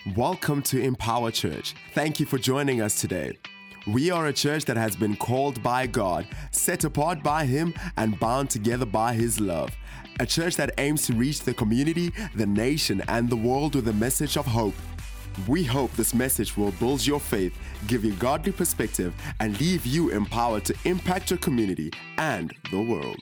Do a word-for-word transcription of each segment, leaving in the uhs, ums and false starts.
Welcome to Empower Church. Thank you for joining us today. We are a church that has been called by God, set apart by Him, and bound together by His love. A church that aims to reach the community, the nation, and the world with a message of hope. We hope this message will build your faith, give you godly perspective, and leave you empowered to impact your community and the world.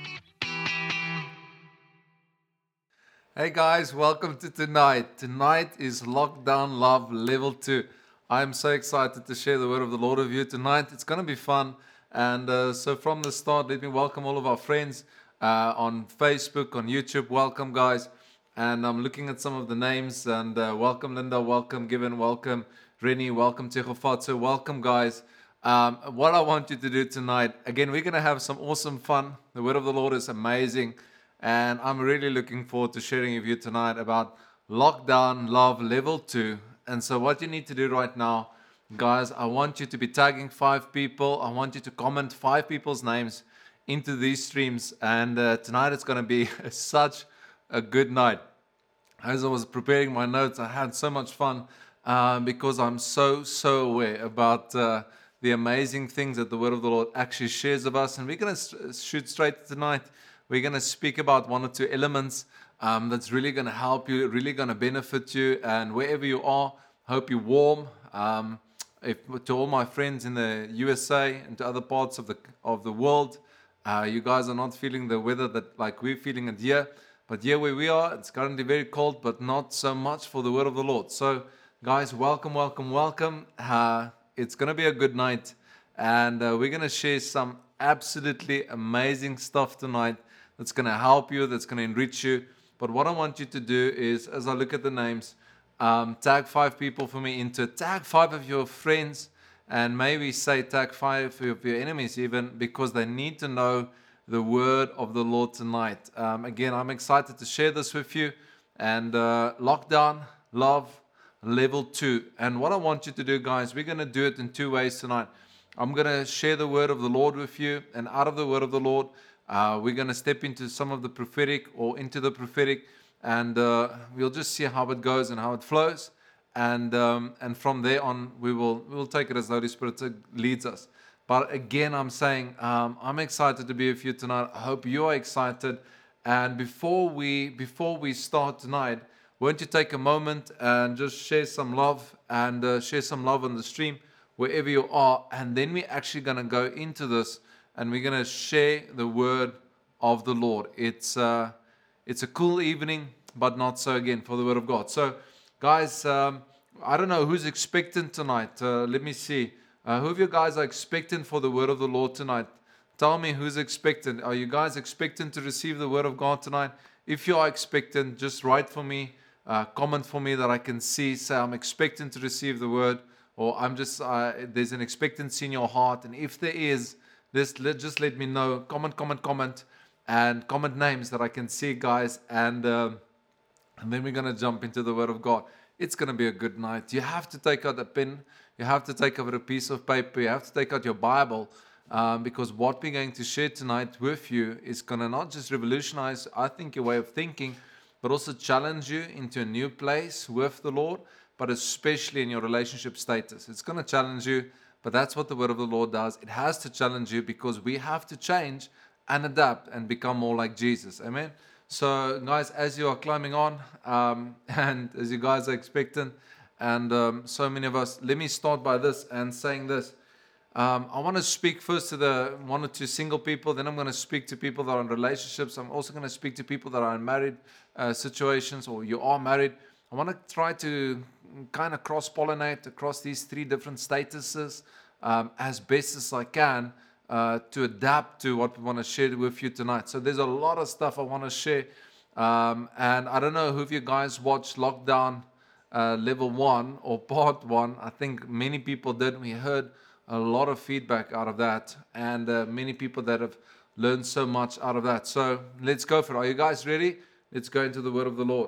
Hey guys, welcome to tonight. Tonight is Lockdown Love Level two. I'm so excited to share the word of the Lord with you tonight. It's going to be fun. And uh, so from the start, let me welcome all of our friends uh, on Facebook, on YouTube. Welcome guys. And I'm looking at some of the names. And uh, welcome Linda, welcome Given, welcome Rennie, welcome Tegofatso, welcome guys. Um, what I want you to do tonight, again, we're going to have some awesome fun. The word of the Lord is amazing. And I'm really looking forward to sharing with you tonight about Lockdown Love Level two. And so what you need to do right now, guys, I want you to be tagging five people. I want you to comment five people's names into these streams. And uh, tonight it's going to be such a good night. As I was preparing my notes, I had so much fun uh, because I'm so, so aware about uh, the amazing things that the Word of the Lord actually shares of us. And we're going to shoot straight tonight. We're going to speak about one or two elements um, that's really going to help you, really going to benefit you. And wherever you are, hope you're warm. Um, if, to all my friends in the U S A and to other parts of the of the world, uh, you guys are not feeling the weather that like we're feeling it here. But here where we are, it's currently very cold, but not so much for the word of the Lord. So, guys, welcome, welcome, welcome. Uh, it's going to be a good night. And uh, we're going to share some absolutely amazing stuff tonight. That's going to help you, that's going to enrich you. But what I want you to do is, as I look at the names, um, tag five people for me into it. Tag five of your friends, and maybe say tag five of your enemies even, because they need to know the word of the Lord tonight. Um, again, I'm excited to share this with you. And uh, Lockdown Love Level two. And what I want you to do, guys, we're going to do it in two ways tonight. I'm going to share the word of the Lord with you, and out of the word of the Lord, Uh, we're going to step into some of the prophetic or into the prophetic, and uh, we'll just see how it goes and how it flows. And um, and from there on, we will we will take it as the Holy Spirit leads us. But again, I'm saying um, I'm excited to be with you tonight. I hope you are excited. And before we before we start tonight, won't you take a moment and just share some love and uh, share some love on the stream wherever you are, and then we're actually going to go into this. And we're going to share the word of the Lord. It's uh, it's a cool evening, but not so again for the word of God. So, guys, um, I don't know who's expectant tonight. Uh, let me see. Uh, who of you guys are expectant for the word of the Lord tonight? Tell me who's expectant. Are you guys expectant to receive the word of God tonight? If you are expectant, just write for me, uh, comment for me that I can see. Say, I'm expectant to receive the word. Or I'm just, uh, there's an expectancy in your heart. And if there is, This, let, just let me know. Comment, comment, comment, and comment names that I can see, guys. And um, and then we're going to jump into the Word of God. It's going to be a good night. You have to take out a pen. You have to take out a piece of paper. You have to take out your Bible. Um, because what we're going to share tonight with you is going to not just revolutionize, I think, your way of thinking, but also challenge you into a new place with the Lord, but especially in your relationship status. It's going to challenge you. But that's what the word of the Lord does. It has to challenge you because we have to change and adapt and become more like Jesus. Amen. So, guys, as you are climbing on um, and as you guys are expectant, and um, so many of us, let me start by this and saying this. Um, I want to speak first to the one or two single people. Then I'm going to speak to people that are in relationships. I'm also going to speak to people that are in married uh, situations, or you are married. I want to try to kind of cross-pollinate across these three different statuses um, as best as I can uh, to adapt to what we want to share with you tonight. So there's a lot of stuff I want to share. Um, and I don't know who of you guys watched Lockdown uh, Level one or Part one. I think many people did. We heard a lot of feedback out of that. And uh, many people that have learned so much out of that. So let's go for it. Are you guys ready? Let's go into the Word of the Lord.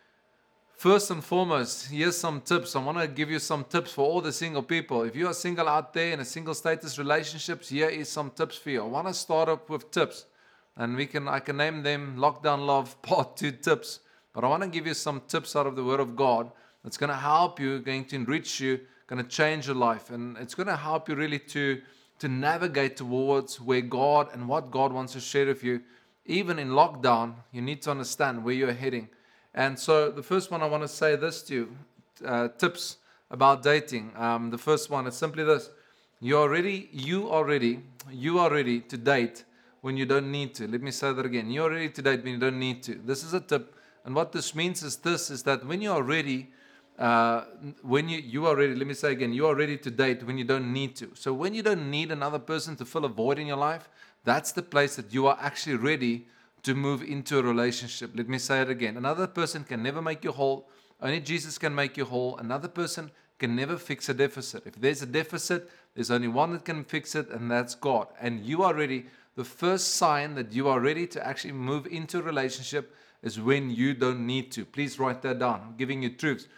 First and foremost, here's some tips. I want to give you some tips for all the single people. If you are single out there in a single status relationships, here is some tips for you. I want to start up with tips. And we can I can name them Lockdown Love Part two tips. But I want to give you some tips out of the Word of God It's going to help you, going to enrich you, going to change your life. And it's going to help you really to, to navigate towards where God and what God wants to share with you. Even in lockdown, you need to understand where you're heading. And so the first one I want to say this to you, uh, tips about dating. Um, the first one is simply this. You are ready, you are ready, you are ready to date when you don't need to. Let me say that again. You are ready to date when you don't need to. This is a tip. And what this means is this, is that when you are ready, uh, when you, you are ready, let me say again, you are ready to date when you don't need to. So when you don't need another person to fill a void in your life, that's the place that you are actually ready to move into a relationship. Let me say it again. Another person can never make you whole. Only Jesus can make you whole. Another person can never fix a deficit. If there's a deficit, there's only one that can fix it, and that's God. And you are ready. The first sign that you are ready to actually move into a relationship is when you don't need to. Please write that down. I'm giving you truths.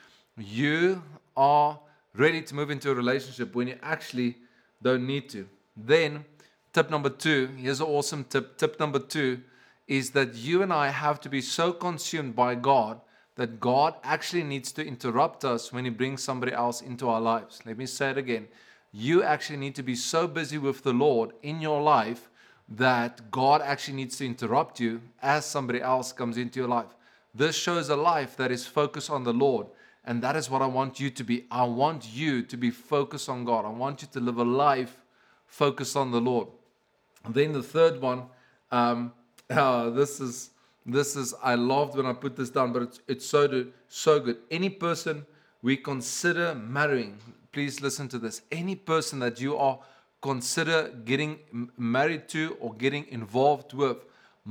You are ready to move into a relationship when you actually don't need to. Then, tip number two, here's an awesome tip. Tip number two is that you and I have to be so consumed by God that God actually needs to interrupt us when He brings somebody else into our lives. Let me say it again. You actually need to be so busy with the Lord in your life that God actually needs to interrupt you as somebody else comes into your life. This shows a life that is focused on the Lord. And that is what I want you to be. I want you to be focused on God. I want you to live a life focused on the Lord. And then the third one, um, uh, this is, this is, I loved when I put this down, but it's, it's so, do, so good. Any person we consider marrying, please listen to this. Any person that you are consider getting married to or getting involved with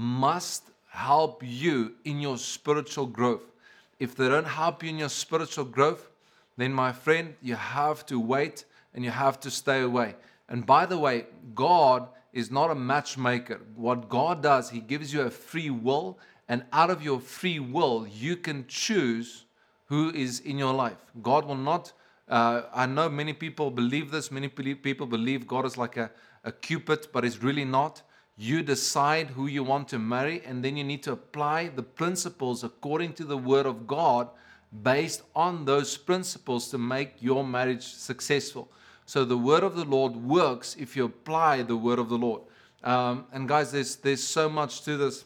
must help you in your spiritual growth. If they don't help you in your spiritual growth, then my friend, you have to wait and you have to stay away. And by the way, God is not a matchmaker. What God does, He gives you a free will, and out of your free will, you can choose who is in your life. God will not, uh, I know many people believe this, many people believe God is like a, a Cupid, but it's really not. You decide who you want to marry, and then you need to apply the principles according to the Word of God based on those principles to make your marriage successful. So the Word of the Lord works if you apply the Word of the Lord. Um, and guys, there's, there's so much to this.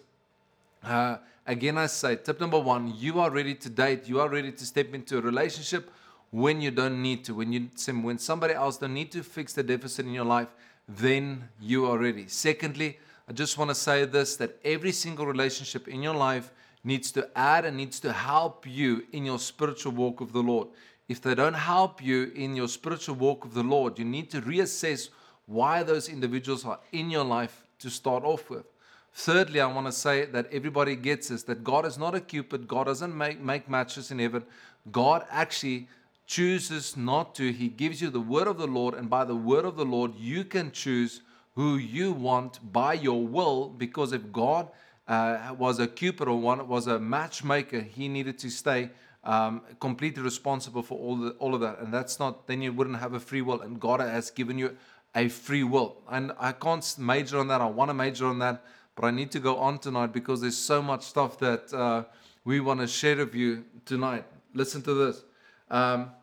Uh, again, I say, tip number one, you are ready to date. You are ready to step into a relationship when you don't need to. When, you, when somebody else don't need to fix the deficit in your life, then you are ready. Secondly, I just want to say this, that every single relationship in your life needs to add and needs to help you in your spiritual walk with the Lord. If they don't help you in your spiritual walk with the Lord, you need to reassess why those individuals are in your life to start off with. Thirdly, I want to say that everybody gets this, that God is not a Cupid. God doesn't make, make matches in heaven. God actually chooses not to. He gives you the word of the Lord, and by the word of the Lord, you can choose who you want by your will, because if God uh, was a Cupid or one was a matchmaker, He needed to stay um, completely responsible for all, the, all of that. And that's not, then you wouldn't have a free will, and God has given you a free will. And I can't major on that. I want to major on that, but I need to go on tonight because there's so much stuff that uh, we want to share with you tonight. Listen to this. Um,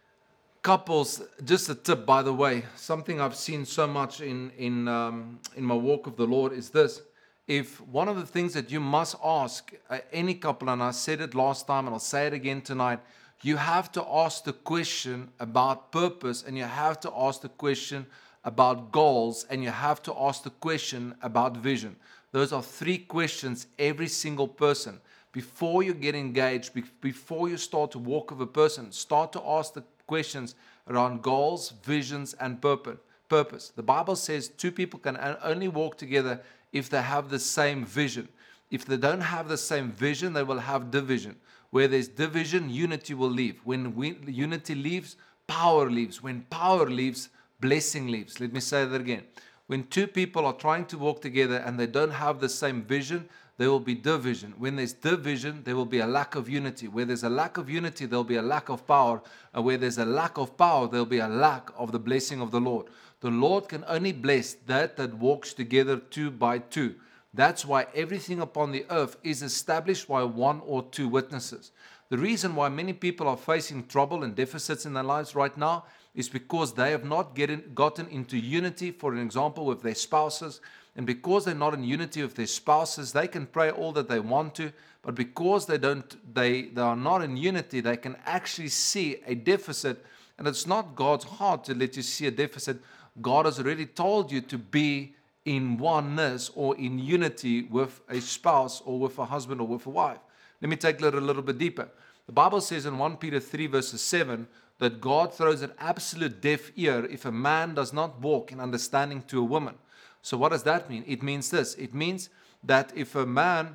Couples, just a tip, by the way, something I've seen so much in in um, in my walk of the Lord is this. If one of the things that you must ask uh, any couple, and I said it last time and I'll say it again tonight, you have to ask the question about purpose, and you have to ask the question about goals, and you have to ask the question about vision. Those are three questions every single person. Before you get engaged, be- before you start to walk with a person, start to ask the questions around goals, visions, and purpose. The Bible says two people can only walk together if they have the same vision. If they don't have the same vision, they will have division. Where there's division, unity will leave. When we, unity leaves, power leaves. When power leaves, blessing leaves. Let me say that again. When two people are trying to walk together and they don't have the same vision, there will be division. When there's division, there will be a lack of unity. Where there's a lack of unity, there'll be a lack of power. And where there's a lack of power, there'll be a lack of the blessing of the Lord. The Lord can only bless that that walks together two by two. That's why everything upon the earth is established by one or two witnesses. The reason why many people are facing trouble and deficits in their lives right now is because they have not getting, gotten into unity, for an example, with their spouses. And because they're not in unity with their spouses, they can pray all that they want to, but because they don't, they, they are not in unity, they can actually see a deficit. And it's not God's heart to let you see a deficit. God has already told you to be in oneness or in unity with a spouse or with a husband or with a wife. Let me take it a little bit deeper. The Bible says in First Peter three verses seven that God throws an absolute deaf ear if a man does not walk in understanding to a woman. So what does that mean? It means this. It means that if a man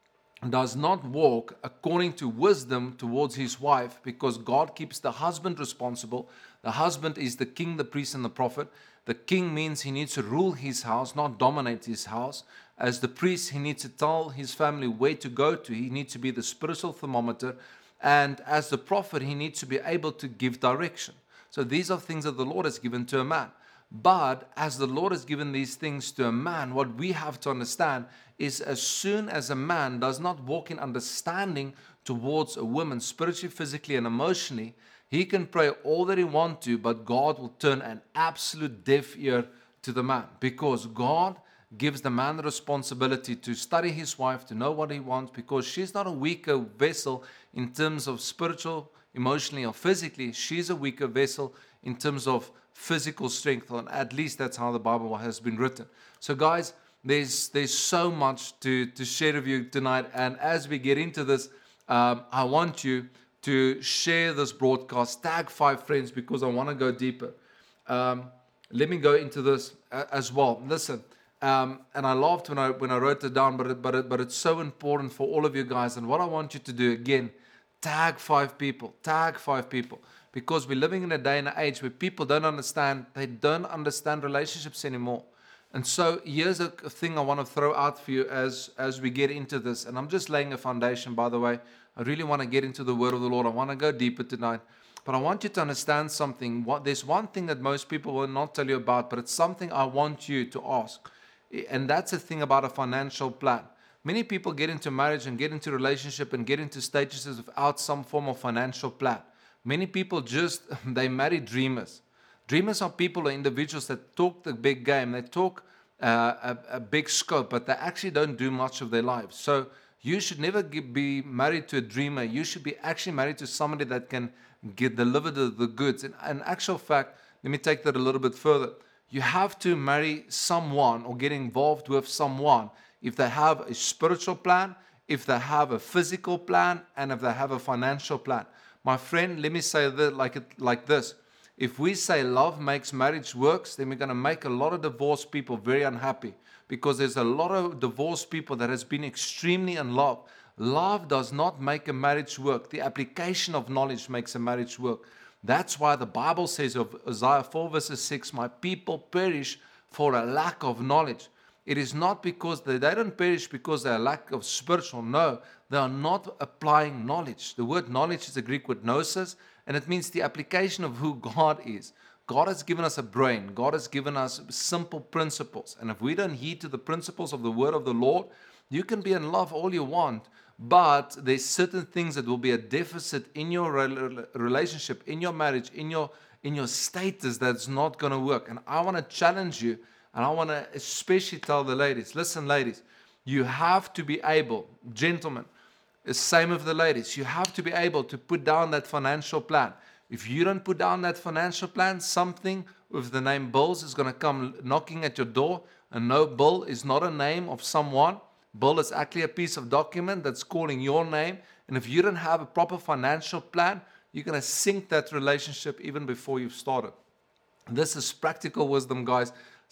does not walk according to wisdom towards his wife, because God keeps the husband responsible. The husband is the king, the priest, and the prophet. The king means he needs to rule his house, not dominate his house. As the priest, he needs to tell his family where to go to. He needs to be the spiritual thermometer. And as the prophet, he needs to be able to give direction. So these are things that the Lord has given to a man. But as the Lord has given these things to a man, what we have to understand is as soon as a man does not walk in understanding towards a woman, spiritually, physically, and emotionally, he can pray all that he wants to, but God will turn an absolute deaf ear to the man, because God gives the man the responsibility to study his wife, to know what he wants, because she's not a weaker vessel in terms of spiritual, emotionally, or physically. She's a weaker vessel in terms of physical strength, or at least that's how the Bible has been written. So guys, there's there's so much to, to share with you tonight, and as we get into this, um, I want you to share this broadcast, tag five friends, because I want to go deeper. Um, let me go into this as well. Listen, um, and I laughed when I when I wrote it down, but it, but it, but it's so important for all of you guys. And what I want you to do again, tag five people, tag five people. Because we're living in a day and age where people don't understand, they don't understand relationships anymore. And so here's a thing I want to throw out for you as, as we get into this. And I'm just laying a foundation, by the way. I really want to get into the word of the Lord. I want to go deeper tonight. But I want you to understand something. What, there's one thing that most people will not tell you about, but it's something I want you to ask. And that's the thing about a financial plan. Many people get into marriage and get into relationship and get into statuses without some form of financial plan. Many people just, they marry dreamers. Dreamers are people or individuals that talk the big game. They talk uh, a, a big scope, but they actually don't do much of their lives. So you should never be married to a dreamer. You should be actually married to somebody that can get deliver the, the goods. In, in actual fact, let me take that a little bit further. You have to marry someone or get involved with someone if they have a spiritual plan, if they have a physical plan, and if they have a financial plan. My friend, let me say that like, it, like this. If we say love makes marriage works, then we're going to make a lot of divorced people very unhappy, because there's a lot of divorced people that has been extremely in love. Love does not make a marriage work. The application of knowledge makes a marriage work. That's why the Bible says of Isaiah four verses six, my people perish for a lack of knowledge. It is not because they, they don't perish because they are lack of spiritual. No, they are not applying knowledge. The word knowledge is a Greek word gnosis, and it means the application of who God is. God has given us a brain. God has given us simple principles. And if we don't heed to the principles of the word of the Lord, you can be in love all you want, but there's certain things that will be a deficit in your relationship, in your marriage, in your, in your status that's not going to work. And I want to challenge you. And I want to especially tell the ladies, listen, ladies, you have to be able, gentlemen, the same with the ladies, you have to be able to put down that financial plan. If you don't put down that financial plan, something with the name bills is going to come knocking at your door. And no, bill is not a name of someone. Bill is actually a piece of document that's calling your name. And if you don't have a proper financial plan, you're going to sink that relationship even before you've started. This is practical wisdom, guys.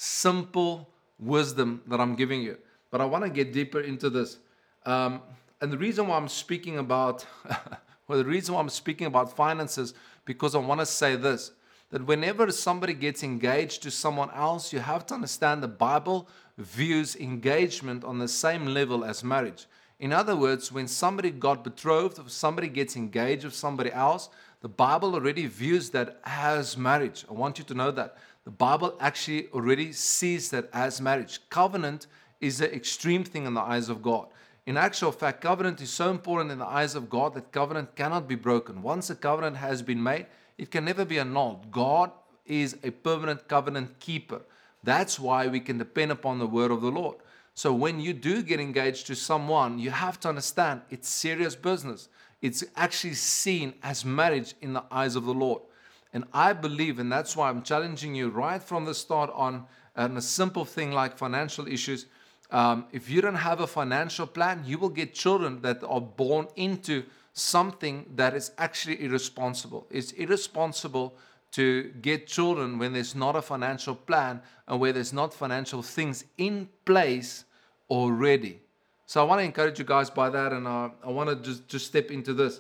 Simple wisdom that I'm giving you. But I want to get deeper into this. Um, and the reason why I'm speaking about, well, the reason why I'm speaking about finances, because I want to say this, that whenever somebody gets engaged to someone else, you have to understand the Bible views engagement on the same level as marriage. In other words, when somebody got betrothed, or somebody gets engaged with somebody else, the Bible already views that as marriage. I want you to know that. The Bible actually already sees that as marriage. Covenant is an extreme thing in the eyes of God. In actual fact, covenant is so important in the eyes of God that covenant cannot be broken. Once a covenant has been made, it can never be annulled. God is a permanent covenant keeper. That's why we can depend upon the word of the Lord. So when you do get engaged to someone, you have to understand it's serious business. It's actually seen as marriage in the eyes of the Lord. And I believe, and that's why I'm challenging you right from the start on, on a simple thing like financial issues. Um, if you don't have a financial plan, you will get children that are born into something that is actually irresponsible. It's irresponsible to get children when there's not a financial plan and where there's not financial things in place already. So I want to encourage you guys by that, and uh, I want to just, just step into this.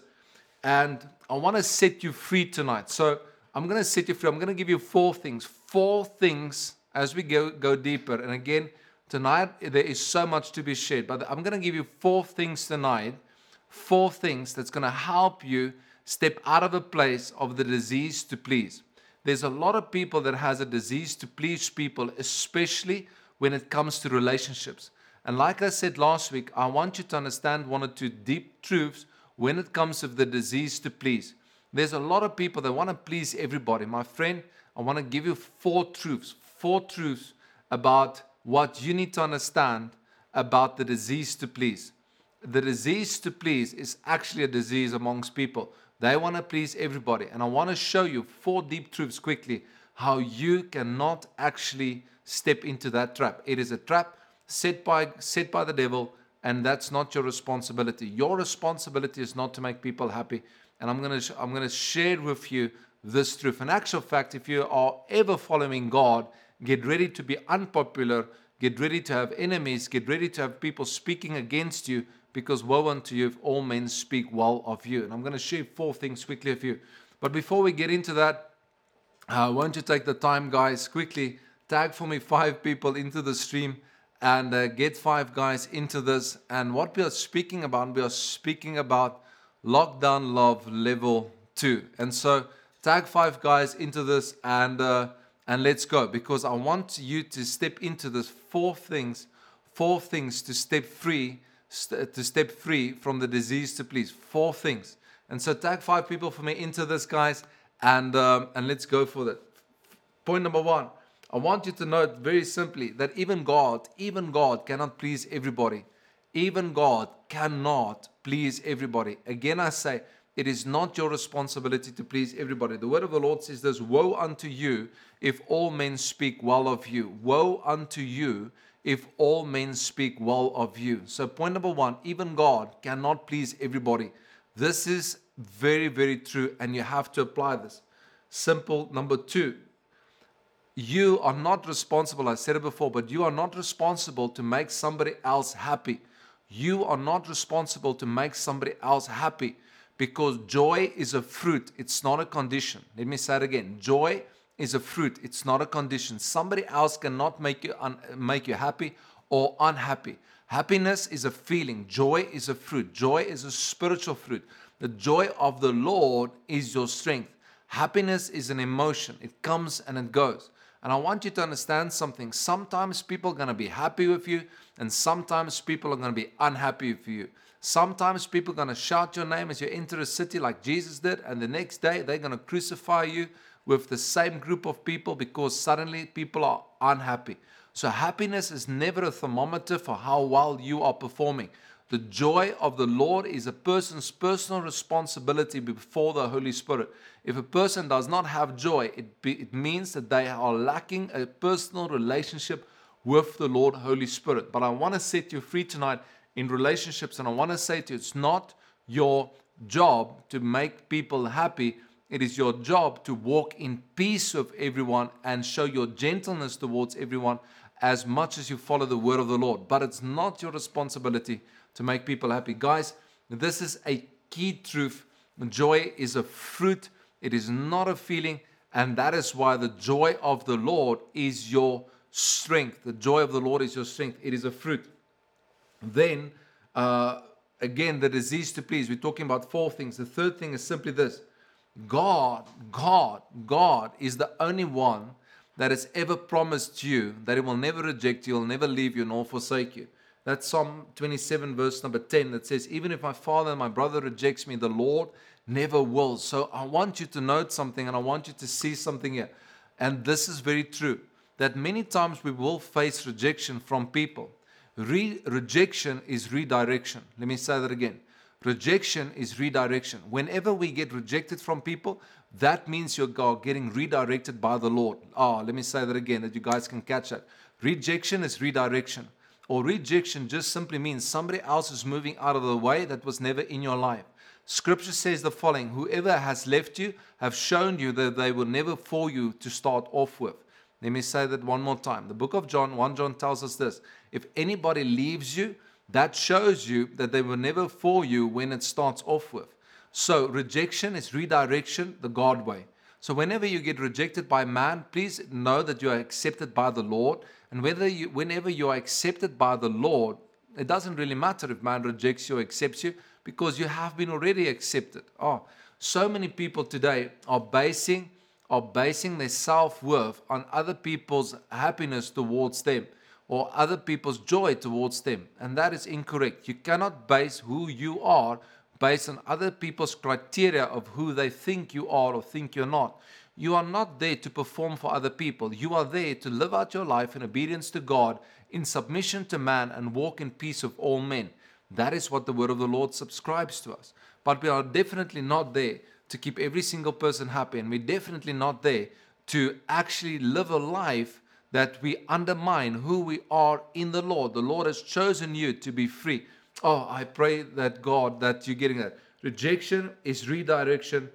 And I want to set you free tonight. So I'm going to set you free. I'm going to give you four things. Four things as we go, go deeper. And again, tonight there is so much to be shared. But I'm going to give you four things tonight. Four things that's going to help you step out of a place of the disease to please. There's a lot of people that has a disease to please people, especially when it comes to relationships. And like I said last week, I want you to understand one or two deep truths when it comes to the disease to please. There's a lot of people that want to please everybody. My friend, I want to give you four truths, four truths about what you need to understand about the disease to please. The disease to please is actually a disease amongst people. They want to please everybody. And I want to show you four deep truths quickly, how you cannot actually step into that trap. It is a trap set by, set by the devil, and that's not your responsibility. Your responsibility is not to make people happy. And I'm going to, I'm going to share with you this truth. In actual fact, if you are ever following God, get ready to be unpopular, get ready to have enemies, get ready to have people speaking against you, because woe unto you if all men speak well of you. And I'm going to share four things quickly with you. But before we get into that, I want you to take the time, guys, quickly tag for me five people into the stream and uh, get five guys into this. And what we are speaking about, we are speaking about Lockdown Love Level two. And so tag five guys into this and uh, and let's go, because I want you to step into this four things, four things to step free, st- to step free from the disease to please. Four things. And so tag five people for me into this, guys, and um, and let's go for that. Point number one. I want you to note very simply that even God, even God cannot please everybody. Even God cannot please everybody. Again, I say, it is not your responsibility to please everybody. The word of the Lord says this: woe unto you if all men speak well of you. Woe unto you if all men speak well of you. So point number one, even God cannot please everybody. This is very, very true, and you have to apply this. Simple. Number two, you are not responsible, I said it before, but you are not responsible to make somebody else happy. You are not responsible to make somebody else happy, because joy is a fruit. It's not a condition. Let me say it again. Joy is a fruit. It's not a condition. Somebody else cannot make you un- make you happy or unhappy. Happiness is a feeling. Joy is a fruit. Joy is a spiritual fruit. The joy of the Lord is your strength. Happiness is an emotion. It comes and it goes. And I want you to understand something. Sometimes people are going to be happy with you, and sometimes people are going to be unhappy with you. Sometimes people are going to shout your name as you enter a city like Jesus did, and the next day they're going to crucify you with the same group of people because suddenly people are unhappy. So happiness is never a thermometer for how well you are performing. The joy of the Lord is a person's personal responsibility before the Holy Spirit. If a person does not have joy, it, be, it means that they are lacking a personal relationship with the Lord Holy Spirit. But I want to set you free tonight in relationships, and I want to say to you, it's not your job to make people happy. It is your job to walk in peace with everyone and show your gentleness towards everyone as much as you follow the word of the Lord. But it's not your responsibility to make people happy. Guys, this is a key truth. Joy is a fruit. It is not a feeling. And that is why the joy of the Lord is your strength. The joy of the Lord is your strength. It is a fruit. Then, uh, again, the disease to please. We're talking about four things. The third thing is simply this. God, God, God is the only one that has ever promised you that it will never reject you, will never leave you, nor forsake you. That's Psalm twenty-seven, verse number ten, that says, even if my father and my brother rejects me, the Lord never will. So I want you to note something, and I want you to see something here. And this is very true, that many times we will face rejection from people. Re- rejection is redirection. Let me say that again. Rejection is redirection. Whenever we get rejected from people, that means you're getting redirected by the Lord. Oh, let me say that again, that you guys can catch that. Rejection is redirection. Or rejection just simply means somebody else is moving out of the way that was never in your life. Scripture says the following: whoever has left you have shown you that they were never for you to start off with. Let me say that one more time. The book of John, First John tells us this: if anybody leaves you, that shows you that they were never for you when it starts off with. So rejection is redirection the God way. So whenever you get rejected by man, please know that you are accepted by the Lord. And whether you, whenever you are accepted by the Lord, it doesn't really matter if man rejects you or accepts you, because you have been already accepted. Oh, so many people today are basing are basing their self-worth on other people's happiness towards them or other people's joy towards them. And that is incorrect. You cannot base who you are based on other people's criteria of who they think you are or think you're not. You are not there to perform for other people. You are there to live out your life in obedience to God, in submission to man, and walk in peace with all men. That is what the word of the Lord subscribes to us. But we are definitely not there to keep every single person happy. And we're definitely not there to actually live a life that we undermine who we are in the Lord. The Lord has chosen you to be free. Oh, I pray that God, that you're getting that. Rejection is redirection,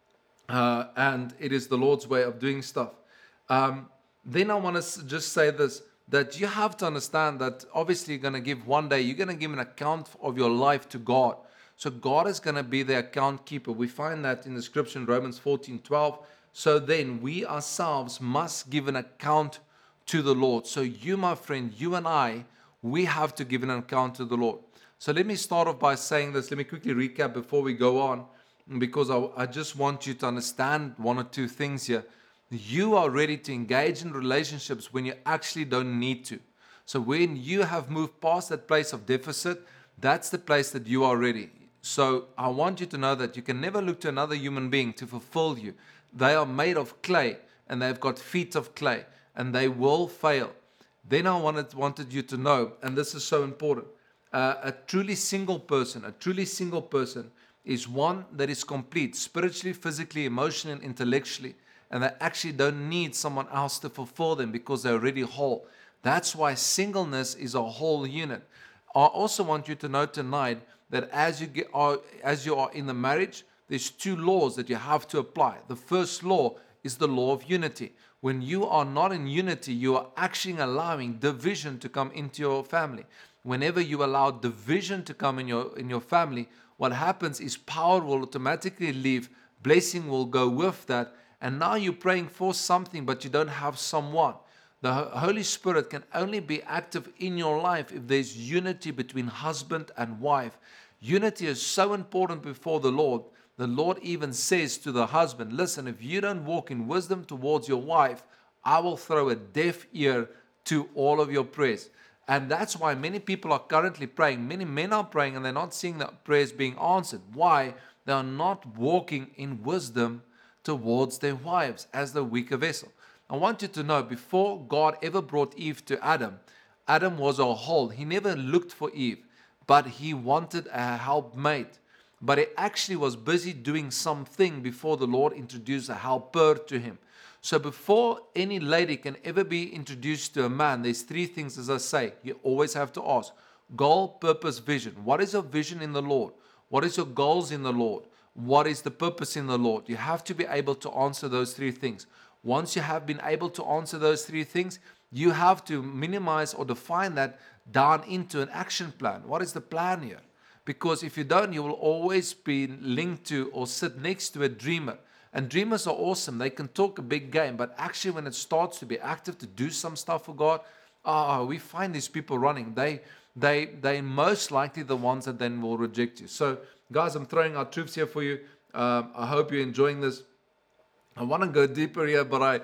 uh, and it is the Lord's way of doing stuff. Um, then I want to just say this, that you have to understand that obviously you're going to give one day, you're going to give an account of your life to God. So God is going to be the account keeper. We find that in the scripture in Romans fourteen twelve. So then we ourselves must give an account to the Lord. So you, my friend, you and I, we have to give an account to the Lord. So let me start off by saying this. Let me quickly recap before we go on, because I, I just want you to understand one or two things here. You are ready to engage in relationships when you actually don't need to. So when you have moved past that place of deficit, that's the place that you are ready. So I want you to know that you can never look to another human being to fulfill you. They are made of clay, and they've got feet of clay, and they will fail. Then I wanted, wanted you to know, and this is so important, uh, a truly single person, a truly single person is one that is complete spiritually, physically, emotionally, and intellectually. And they actually don't need someone else to fulfill them because they're already whole. That's why singleness is a whole unit. I also want you to know tonight that as you get, are, as you are in the marriage, there's two laws that you have to apply. The first law is the law of unity. When you are not in unity, you are actually allowing division to come into your family. Whenever you allow division to come in your in your family, what happens is power will automatically leave, blessing will go with that. And now you're praying for something, but you don't have someone. The Holy Spirit can only be active in your life if there's unity between husband and wife. Unity is so important before the Lord. The Lord even says to the husband, listen, if you don't walk in wisdom towards your wife, I will throw a deaf ear to all of your prayers. And that's why many people are currently praying. Many men are praying and they're not seeing the prayers being answered. Why? They are not walking in wisdom towards their wives as the weaker vessel. I want you to know, before God ever brought Eve to Adam, Adam was a whole. He never looked for Eve, but he wanted a helpmate. But he actually was busy doing something before the Lord introduced a helper to him. So before any lady can ever be introduced to a man, there's three things, as I say. You always have to ask: goal, purpose, vision. What is your vision in the Lord? What is your goals in the Lord? What is the purpose in the Lord? You have to be able to answer those three things. Once you have been able to answer those three things, you have to minimize or define that down into an action plan. What is the plan here? Because if you don't, you will always be linked to or sit next to a dreamer. And dreamers are awesome. They can talk a big game, but actually when it starts to be active, to do some stuff for God, oh, we find these people running. They, they, they're most likely the ones that then will reject you. So guys, I'm throwing out truths here for you. Um, I hope you're enjoying this. I want to go deeper here, but I,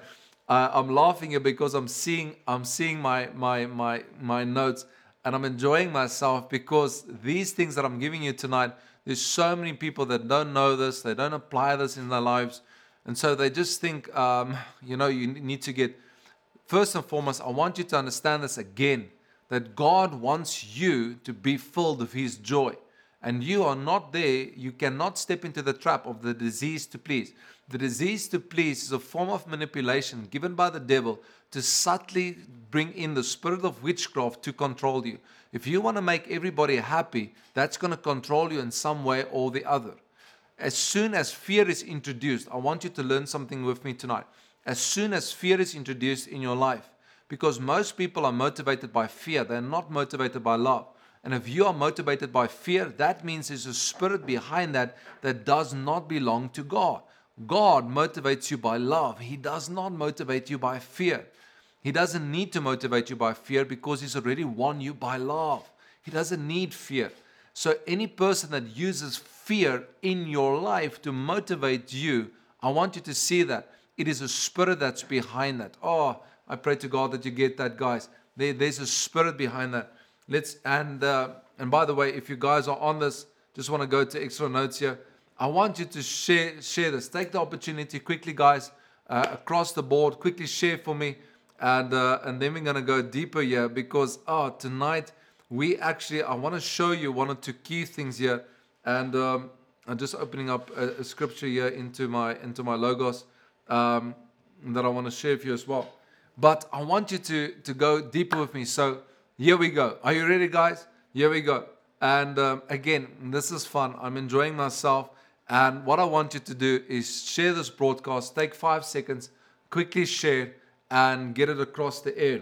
Uh, I'm laughing here because I'm seeing I'm seeing my my my my notes, and I'm enjoying myself because these things that I'm giving you tonight, there's so many people that don't know this, they don't apply this in their lives, and so they just think, um, you know, you need to get. First and foremost, I want you to understand this again, that God wants you to be filled with His joy. And you are not there, you cannot step into the trap of the disease to please. The disease to please is a form of manipulation given by the devil to subtly bring in the spirit of witchcraft to control you. If you want to make everybody happy, that's going to control you in some way or the other. As soon as fear is introduced, I want you to learn something with me tonight. As soon as fear is introduced in your life, because most people are motivated by fear, they're not motivated by love. And if you are motivated by fear, that means there's a spirit behind that that does not belong to God. God motivates you by love. He does not motivate you by fear. He doesn't need to motivate you by fear because He's already won you by love. He doesn't need fear. So any person that uses fear in your life to motivate you, I want you to see that. It is a spirit that's behind that. Oh, I pray to God that you get that, guys. There, there's a spirit behind that. Let's and uh, and by the way, if you guys are on this, just want to go to extra notes here. I want you to share share this. Take the opportunity quickly, guys, uh, across the board. Quickly share for me, and uh, and then we're gonna go deeper here because oh tonight we actually I want to show you one or two key things here, and um, I'm just opening up a, a scripture here into my into my logos. Um, that I want to share with you as well. But I want you to, to go deeper with me. So here we go. Are you ready, guys? Here we go. And um, again, this is fun. I'm enjoying myself. And what I want you to do is share this broadcast. Take five seconds, quickly share, and get it across the air.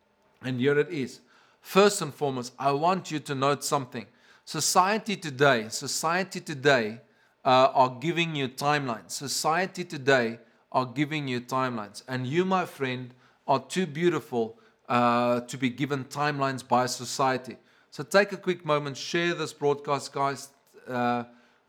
And here it is. First and foremost, I want you to note something. Society today, society today uh, are giving you timelines. Society today are giving you timelines. And you, my friend, are too beautiful uh, to be given timelines by society. So take a quick moment, share this broadcast, guys. Uh,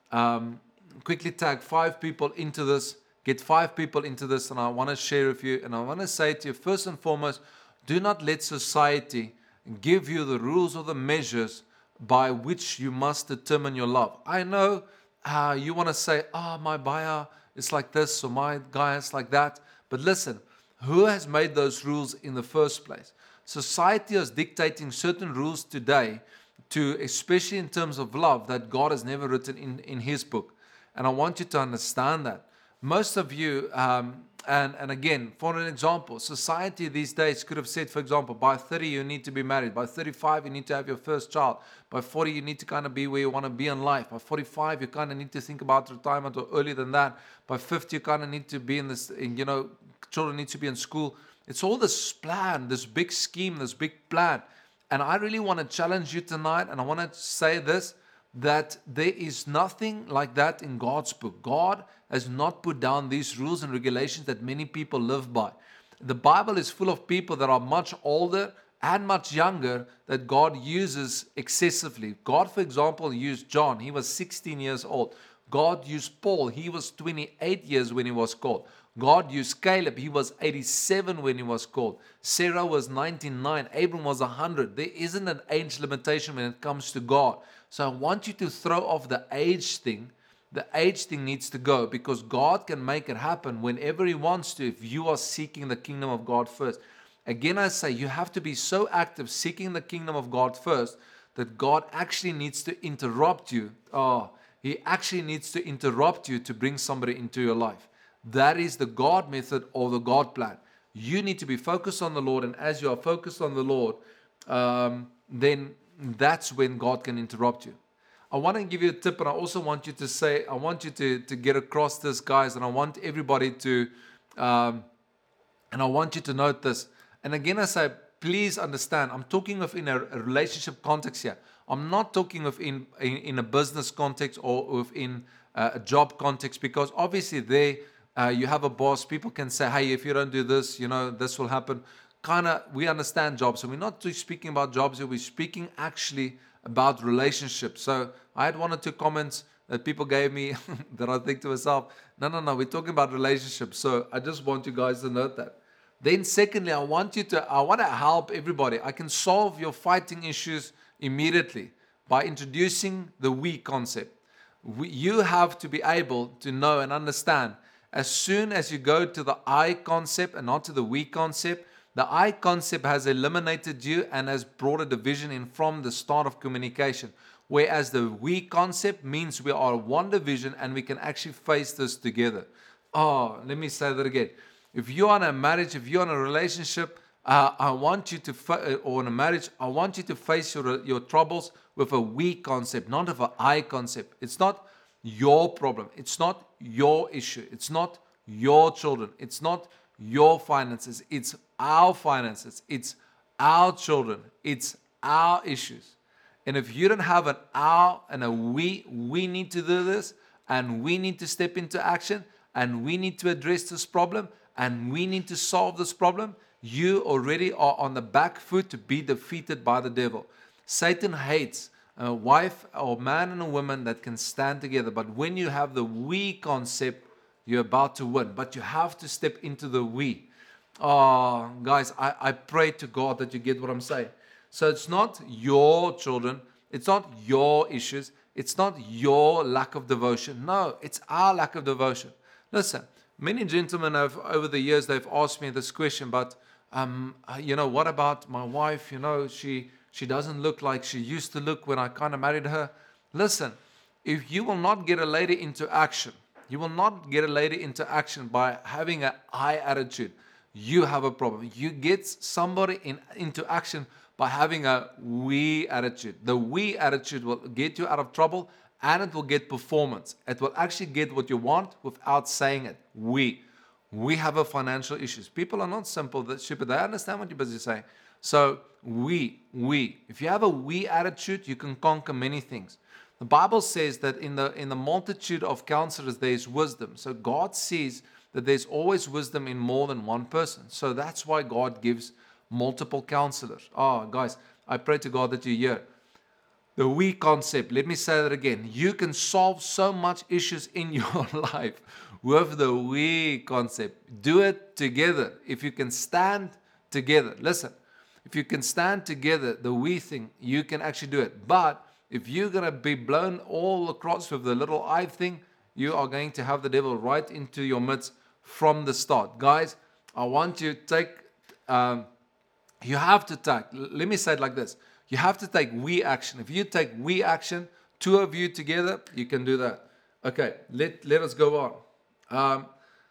um, quickly tag five people into this. Get five people into this, and I want to share with you. And I want to say to you, first and foremost, do not let society give you the rules or the measures by which you must determine your love. I know uh, you want to say, oh, my buyer it's like this, or my guy is like that. But listen, who has made those rules in the first place? Society is dictating certain rules today, to especially in terms of love, that God has never written in, in His book. And I want you to understand that. Most of you, um, and, and again, for an example, society these days could have said, for example, by thirty you need to be married. By thirty-five you need to have your first child. By forty you need to kind of be where you want to be in life. By forty-five you kind of need to think about retirement, or earlier than that. By fifty you kind of need to be in this, in, you know, children need to be in school. It's all this plan, this big scheme, this big plan. And I really want to challenge you tonight, and I want to say this, that there is nothing like that in God's book. God has not put down these rules and regulations that many people live by. The Bible is full of people that are much older and much younger that God uses excessively. God, for example, used John. He was sixteen years old. God used Paul. He was twenty-eight years when he was called. God used Caleb. He was eighty-seven when he was called. Sarah was ninety-nine. Abram was one hundred. There isn't an age limitation when it comes to God. So I want you to throw off the age thing. The age thing needs to go, because God can make it happen whenever He wants to if you are seeking the kingdom of God first. Again, I say you have to be so active seeking the kingdom of God first that God actually needs to interrupt you. Oh, He actually needs to interrupt you to bring somebody into your life. That is the God method or the God plan. You need to be focused on the Lord, and as you are focused on the Lord, um, then that's when God can interrupt you. I want to give you a tip, and I also want you to say, I want you to, to get across this, guys, and I want everybody to, um, and I want you to note this. And again, I say, please understand, I'm talking of in a, a relationship context here. I'm not talking of in, in, in a business context or within uh, a job context, because obviously there uh, you have a boss. People can say, hey, if you don't do this, you know, this will happen. Kind of, we understand jobs. So we're not just speaking about jobs here. We're speaking actually about relationships. So I had one or two comments that people gave me that I think to myself, no, no, no, we're talking about relationships. So I just want you guys to note that. Then secondly, I want you to, I want to help everybody. I can solve your fighting issues immediately by introducing the we concept. We, you have to be able to know and understand as soon as you go to the I concept and not to the we concept. The I concept has eliminated you and has brought a division in from the start of communication. Whereas the we concept means we are one division and we can actually face this together. Oh, let me say that again. If you're in a marriage, if you're in a relationship, uh, I want you to, fa- or in a marriage, I want you to face your, your troubles with a we concept, not of an I concept. It's not your problem. It's not your issue. It's not your children. It's not your finances. It's our finances. It's our children. It's our issues. And if you don't have an our and a we, we need to do this, and we need to step into action, and we need to address this problem, and we need to solve this problem, you already are on the back foot to be defeated by the devil. Satan hates a wife or man and a woman that can stand together. But when you have the we concept, you're about to win. But you have to step into the we. Oh, guys, I, I pray to God that you get what I'm saying. So it's not your children. It's not your issues. It's not your lack of devotion. No, it's our lack of devotion. Listen, many gentlemen have, over the years, they've asked me this question, but, um, you know, what about my wife? You know, she, she doesn't look like she used to look when I kind of married her. Listen, if you will not get a lady into action, you will not get a lady into action by having an I attitude, you have a problem. You get somebody in, into action by having a we attitude. The we attitude will get you out of trouble, and it will get performance. It will actually get what you want without saying it. We. We have a financial issues. People are not simple, they're stupid. They understand what you're busy saying. So we, we. If you have a we attitude, you can conquer many things. The Bible says that in the in the multitude of counselors, there is wisdom. So God sees that there's always wisdom in more than one person. So that's why God gives multiple counselors. Oh, guys, I pray to God that you hear. The we concept, let me say that again. You can solve so much issues in your life with the we concept. Do it together. If you can stand together, listen, if you can stand together, the we thing, you can actually do it. But if you're going to be blown all across with the little I thing, you are going to have the devil right into your midst from the start. Guys, I want you to take, um, you have to take, let me say it like this. You have to take we action. If you take we action, two of you together, you can do that. Okay, let, let us go on. Um,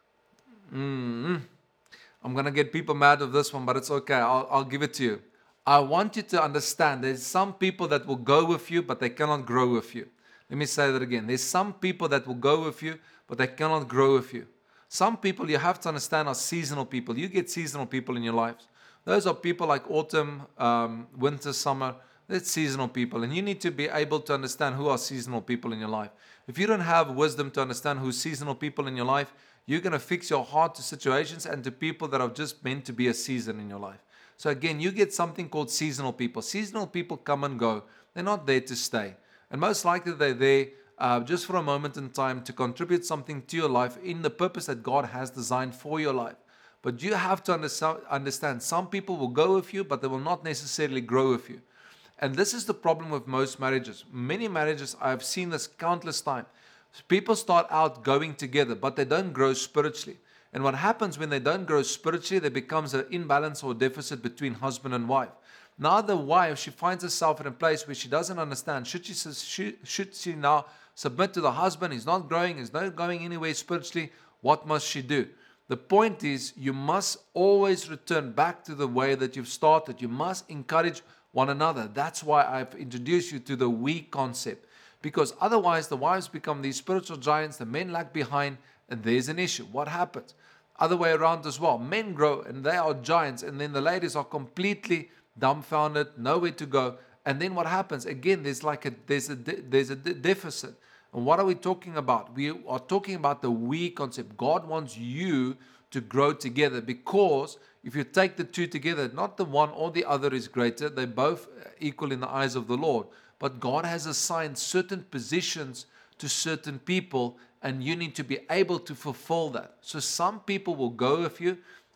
mm-hmm. I'm going to get people mad with this one, but it's okay. I'll, I'll give it to you. I want you to understand there's some people that will go with you, but they cannot grow with you. Let me say that again. There's some people that will go with you, but they cannot grow with you. Some people you have to understand are seasonal people. You get seasonal people in your lives. Those are people like autumn, um, winter, summer. That's seasonal people. And you need to be able to understand who are seasonal people in your life. If you don't have wisdom to understand who's seasonal people in your life, you're going to fix your heart to situations and to people that are just meant to be a season in your life. So again, you get something called seasonal people. Seasonal people come and go. They're not there to stay. And most likely they're there uh, just for a moment in time to contribute something to your life in the purpose that God has designed for your life. But you have to understand, some people will go with you, but they will not necessarily grow with you. And this is the problem with most marriages. Many marriages, I've seen this countless times. People start out going together, but they don't grow spiritually. And what happens when they don't grow spiritually, there becomes an imbalance or deficit between husband and wife. Now the wife, she finds herself in a place where she doesn't understand. Should she, should she now submit to the husband? He's not growing, he's not going anywhere spiritually. What must she do? The point is, you must always return back to the way that you've started. You must encourage one another. That's why I've introduced you to the we concept. Because otherwise, the wives become these spiritual giants, the men lag behind, and there's an issue. What happens? Other way around as well. Men grow, and they are giants, and then the ladies are completely dumbfounded, nowhere to go. And then what happens? Again, there's like a there's a there's a deficit. And what are we talking about? We are talking about the we concept. God wants you to grow together, because if you take the two together, not the one or the other is greater. They're both equal in the eyes of the Lord. But God has assigned certain positions to certain people, and you need to be able to fulfill that. So some people will go with you,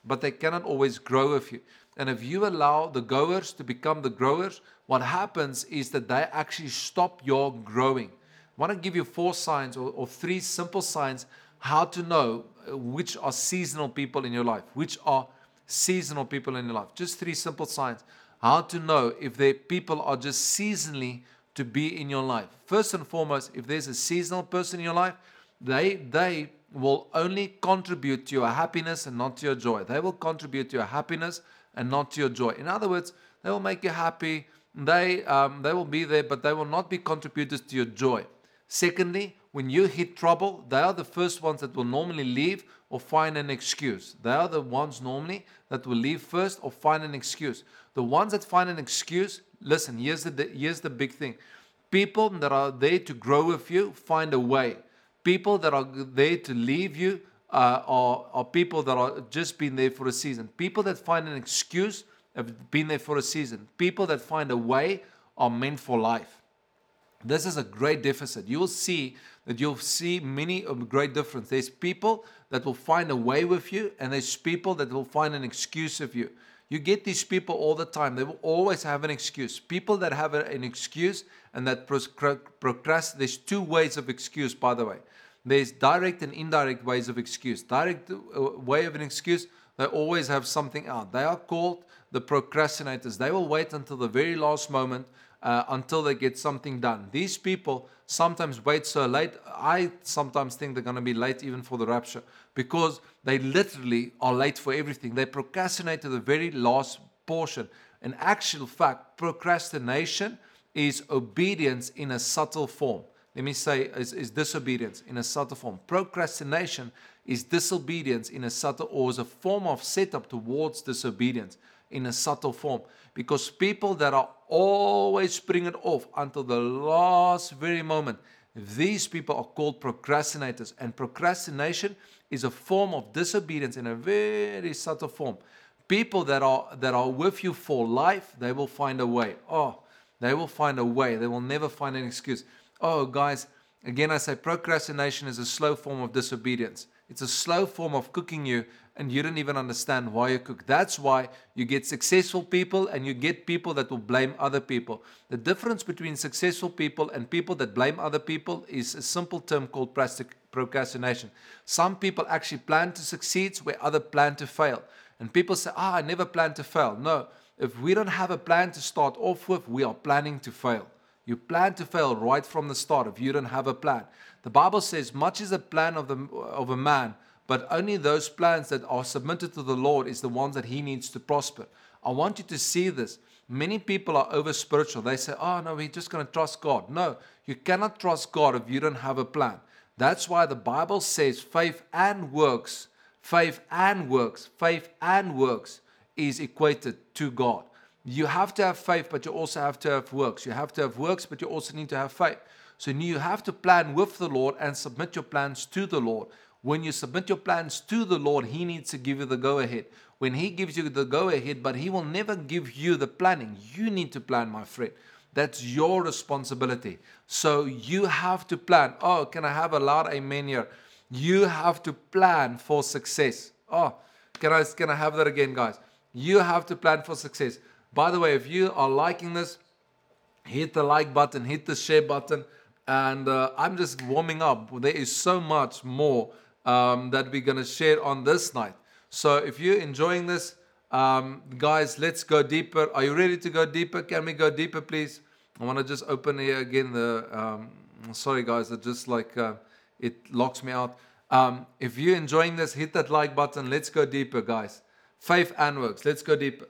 but they cannot always grow with you. And if you allow the goers to become the growers, what happens is that they actually stop your growing. I want to give you four signs or, or three simple signs how to know which are seasonal people in your life, which are seasonal people in your life. Just three simple signs how to know if the people are just seasonally to be in your life. First and foremost, if there's a seasonal person in your life, they they will only contribute to your happiness and not to your joy. They will contribute to your happiness and not to your joy. In other words, they will make you happy. They um, they will be there, but they will not be contributors to your joy. Secondly, when you hit trouble, they are the first ones that will normally leave or find an excuse. They are the ones normally that will leave first or find an excuse. The ones that find an excuse, listen, here's the, here's the big thing. People that are there to grow with you find a way. People that are there to leave you uh, are, are people that are just been there for a season. People that find an excuse have been there for a season. People that find a way are meant for life. This is a great deficit. You will see that you'll see many of great difference. There's people that will find a way with you, and there's people that will find an excuse of you. You get these people all the time. They will always have an excuse. People that have an excuse and that procrastinate. There's two ways of excuse, by the way. There's direct and indirect ways of excuse. Direct way of an excuse, they always have something out. They are called the procrastinators. They will wait until the very last moment uh, until they get something done. These people sometimes wait so late. I sometimes think they're going to be late even for the rapture because they literally are late for everything. They procrastinate to the very last portion. In actual fact, procrastination is obedience in a subtle form. Let me say, is, is disobedience in a subtle form. Procrastination is disobedience in a subtle, or is a form of setup towards disobedience in a subtle form. Because people that are always putting it off until the last very moment, these people are called procrastinators. And procrastination is a form of disobedience in a very subtle form. People that are that are with you for life, they will find a way. Oh, they will find a way. They will never find an excuse. Oh, guys, again, I say procrastination is a slow form of disobedience. It's a slow form of cooking you, and you don't even understand why you cook. That's why you get successful people and you get people that will blame other people. The difference between successful people and people that blame other people is a simple term called procrastination. Some people actually plan to succeed where others plan to fail. And people say, ah, I never planned to fail. No, if we don't have a plan to start off with, we are planning to fail. You plan to fail right from the start if you don't have a plan. The Bible says, much is a plan of, the, of a man, but only those plans that are submitted to the Lord is the ones that he needs to prosper. I want you to see this. Many people are over spiritual. They say, oh no, we're just going to trust God. No, you cannot trust God if you don't have a plan. That's why the Bible says faith and works, faith and works, faith and works is equated to God. You have to have faith, but you also have to have works. You have to have works, but you also need to have faith. So you have to plan with the Lord and submit your plans to the Lord. When you submit your plans to the Lord, he needs to give you the go-ahead. When he gives you the go-ahead, but he will never give you the planning. You need to plan, my friend. That's your responsibility. So you have to plan. Oh, can I have a loud amen here? You have to plan for success. Oh, can I, can I have that again, guys? You have to plan for success. By the way, if you are liking this, hit the like button, hit the share button, and uh, I'm just warming up. There is so much more um, that we're going to share on this night. So if you're enjoying this, um, guys, let's go deeper. Are you ready to go deeper? Can we go deeper, please? I want to just open here again the, um, sorry guys, it just like, uh, it locks me out. Um, if you're enjoying this, hit that like button. Let's go deeper, guys. Faith and works. Let's go deeper.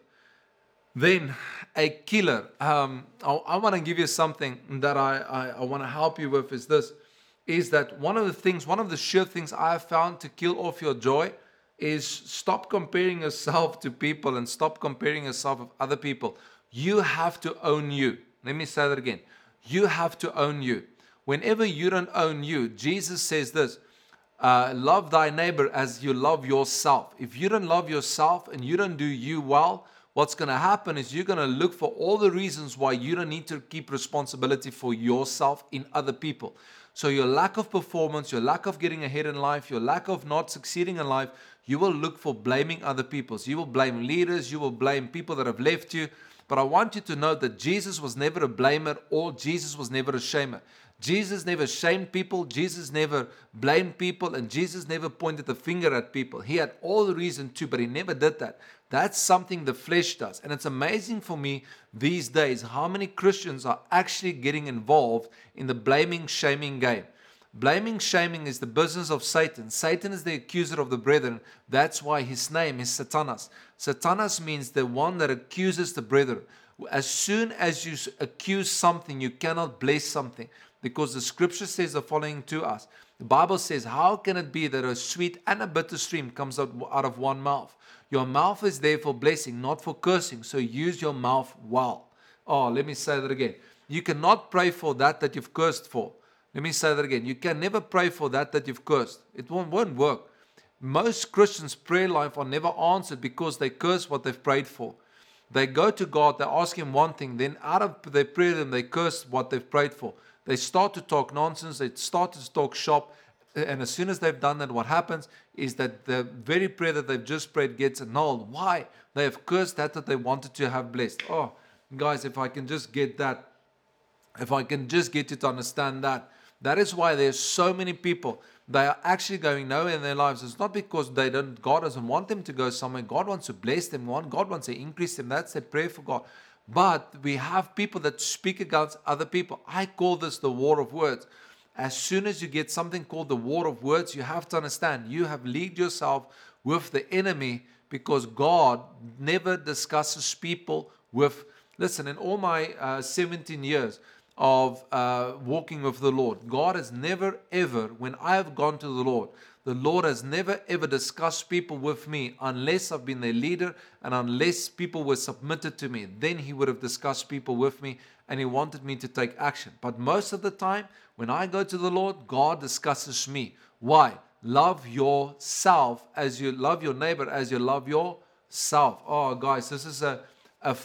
Then a killer. Um, I, I want to give you something that I, I, I want to help you with is this, is that one of the things, one of the sure things I have found to kill off your joy is stop comparing yourself to people and stop comparing yourself with other people. You have to own you. Let me say that again. You have to own you. Whenever you don't own you, Jesus says this, uh, love thy neighbor as you love yourself. If you don't love yourself and you don't do you well, what's going to happen is you're going to look for all the reasons why you don't need to keep responsibility for yourself in other people. So your lack of performance, your lack of getting ahead in life, your lack of not succeeding in life, you will look for blaming other people. So you will blame leaders, you will blame people that have left you. But I want you to know that Jesus was never a blamer or Jesus was never a shamer. Jesus never shamed people, Jesus never blamed people, and Jesus never pointed the finger at people. He had all the reason to, but he never did that. That's something the flesh does. And it's amazing for me these days how many Christians are actually getting involved in the blaming, shaming game. Blaming, shaming is the business of Satan. Satan is the accuser of the brethren. That's why his name is Satanas. Satanas means the one that accuses the brethren. As soon as you accuse something, you cannot bless something, because the scripture says the following to us. The Bible says, how can it be that a sweet and a bitter stream comes out, out of one mouth? Your mouth is there for blessing, not for cursing. So use your mouth well. Oh, let me say that again. You cannot pray for that that you've cursed for. Let me say that again. You can never pray for that that you've cursed. It won't, won't work. Most Christians' prayer life are never answered because they curse what they've prayed for. They go to God, they ask Him one thing, then out of their prayer, they curse what they've prayed for. They start to talk nonsense, they start to talk shop, and as soon as they've done that, what happens is that the very prayer that they've just prayed gets annulled. Why? They have cursed that that they wanted to have blessed. Oh, guys, if I can just get that, if I can just get you to understand that, that is why there's so many people, they are actually going nowhere in their lives. It's not because they don't, God doesn't want them to go somewhere. God wants to bless them. God wants to increase them. That's their prayer for God. But we have people that speak against other people. I call this the war of words. As soon as you get something called the war of words, you have to understand you have leagued yourself with the enemy, because God never discusses people with, listen, in all my uh, seventeen years of uh, walking with the Lord, God has never ever, when I have gone to the Lord, the Lord has never ever discussed people with me unless I've been their leader and unless people were submitted to me. Then He would have discussed people with me and He wanted me to take action. But most of the time, when I go to the Lord, God discusses me. Why? Love yourself as you love your neighbor, as you love yourself. Oh, guys, this is a, a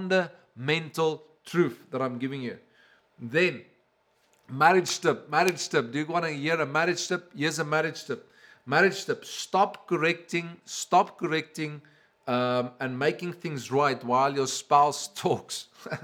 fundamental truth that I'm giving you. Then, marriage tip, marriage tip. Do you want to hear a marriage tip? Here's a marriage tip. Marriage tip, stop correcting, stop correcting um, and making things right while your spouse talks.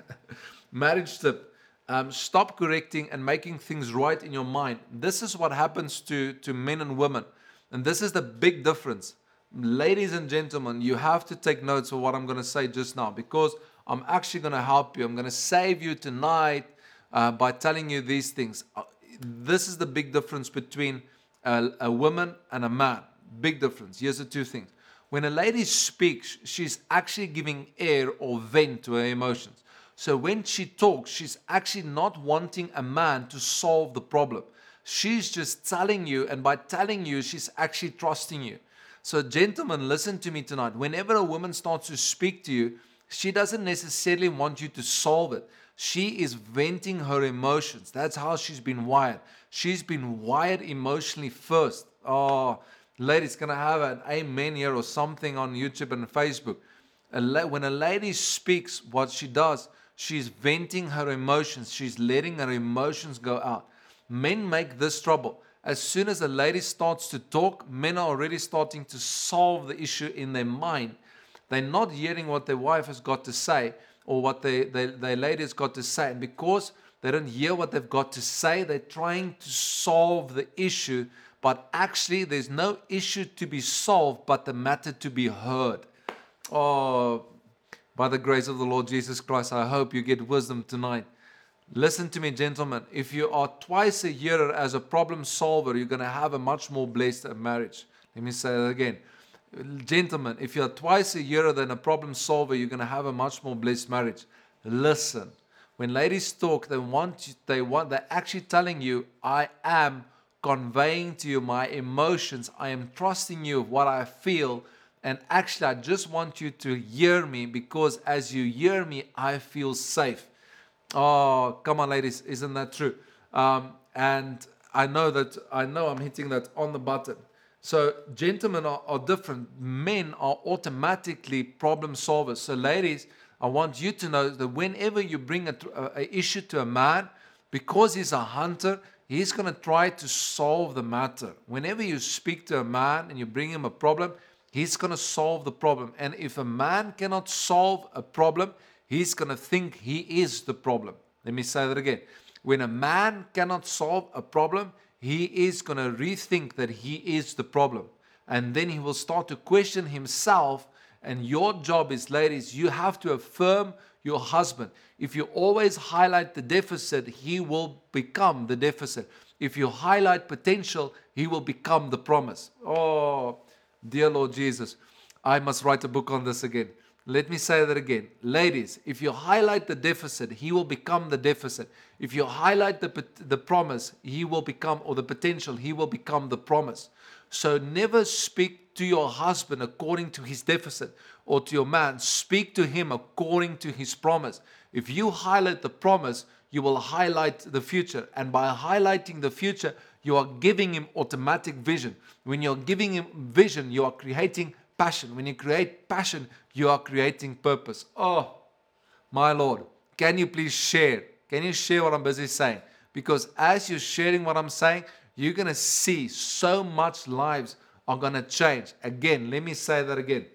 Marriage tip, um, stop correcting and making things right in your mind. This is what happens to, to men and women. And this is the big difference. Ladies and gentlemen, you have to take notes of what I'm going to say just now, because I'm actually going to help you. I'm going to save you tonight uh, by telling you these things. Uh, this is the big difference between a, a woman and a man. Big difference. Here's the two things. When a lady speaks, she's actually giving air or vent to her emotions. So when she talks, she's actually not wanting a man to solve the problem. She's just telling you, and by telling you, she's actually trusting you. So gentlemen, listen to me tonight. Whenever a woman starts to speak to you, she doesn't necessarily want you to solve it. She is venting her emotions. That's how she's been wired. She's been wired emotionally first. Oh, ladies, can I have an amen here or something on YouTube and Facebook? When a lady speaks, what she does, she's venting her emotions. She's letting her emotions go out. Men make this trouble. As soon as a lady starts to talk, men are already starting to solve the issue in their mind. They're not hearing what their wife has got to say or what their, their, their lady has got to say. And because they don't hear what they've got to say, they're trying to solve the issue. But actually, there's no issue to be solved, but the matter to be heard. Oh, by the grace of the Lord Jesus Christ, I hope you get wisdom tonight. Listen to me, gentlemen. If you are twice a year as a problem solver, you're going to have a much more blessed marriage. Let me say that again. Gentlemen, if you're twice a year than a problem solver, you're going to have a much more blessed marriage. Listen. When ladies talk, they want you, they want they're actually telling you, I am conveying to you my emotions. I am trusting you of what I feel. And actually, I just want you to hear me, because as you hear me, I feel safe. Oh, come on, ladies. Isn't that true? Um, and I know that, I know I'm hitting that on the button. So gentlemen are, are different. Men are automatically problem solvers. So ladies, I want you to know that whenever you bring a, a issue to a man, because he's a hunter, he's going to try to solve the matter. Whenever you speak to a man and you bring him a problem, he's going to solve the problem. And if a man cannot solve a problem, he's going to think he is the problem. Let me say that again. When a man cannot solve a problem, he is going to rethink that he is the problem. And then he will start to question himself. And your job is, ladies, you have to affirm your husband. If you always highlight the deficit, he will become the deficit. If you highlight potential, he will become the promise. Oh, dear Lord Jesus, I must write a book on this again. Let me say that again. Ladies, if you highlight the deficit, he will become the deficit. If you highlight the, the promise, he will become, or the potential, he will become the promise. So never speak to your husband according to his deficit, or to your man. Speak to him according to his promise. If you highlight the promise, you will highlight the future. And by highlighting the future, you are giving him automatic vision. When you're giving him vision, you are creating passion. When you create passion, you are creating purpose. Oh, my Lord, can you please share? Can you share what I'm busy saying? Because as you're sharing what I'm saying, you're going to see so much lives are going to change. Again, let me say that again.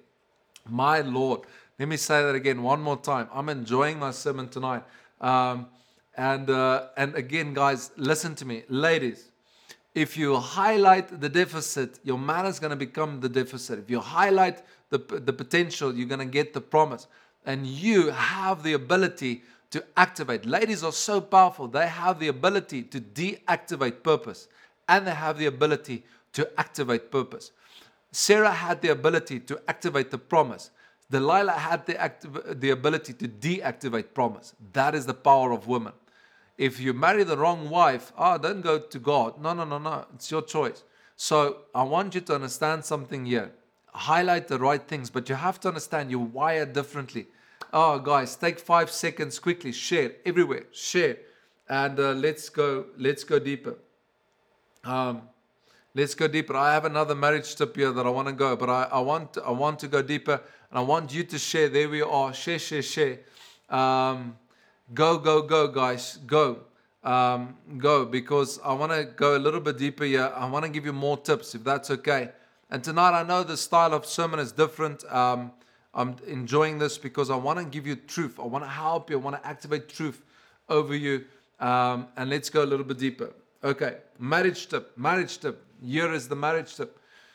My Lord, let me say that again one more time. I'm enjoying my sermon tonight. Um, and, uh, and again, guys, listen to me. Ladies, if you highlight the deficit, your man is going to become the deficit. If you highlight the, the potential, you're going to get the promise. And you have the ability to activate. Ladies are so powerful. They have the ability to deactivate purpose. And they have the ability to activate purpose. Sarah had the ability to activate the promise. Delilah had the, activ- the ability to deactivate promise. That is the power of women. If you marry the wrong wife, oh, don't go to God. No, no, no, no. It's your choice. So I want you to understand something here. Highlight the right things, but you have to understand you're wired differently. Oh, guys, take five seconds quickly. Share everywhere. Share. And uh, let's go, let's go deeper. Um, let's go deeper. I have another marriage tip here that I want to go, but I, I want I want to go deeper, and I want you to share. There we are. Share, share, share. Um, go, go, go, guys. Go. Um, go, because I want to go a little bit deeper here. I want to give you more tips, if that's okay. And tonight, I know the style of sermon is different. Um, I'm enjoying this because I want to give you truth. I want to help you. I want to activate truth over you. Um, and let's go a little bit deeper. Okay, marriage tip, marriage tip. Here is the marriage tip.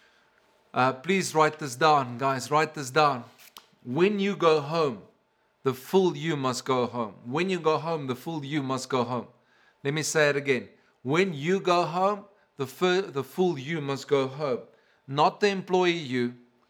Uh, please write this down, guys. Write this down. When you go home, the full you must go home. When you go home, the full you must go home. Let me say it again. When you go home, the, full, the full you must go home. Not the employee you,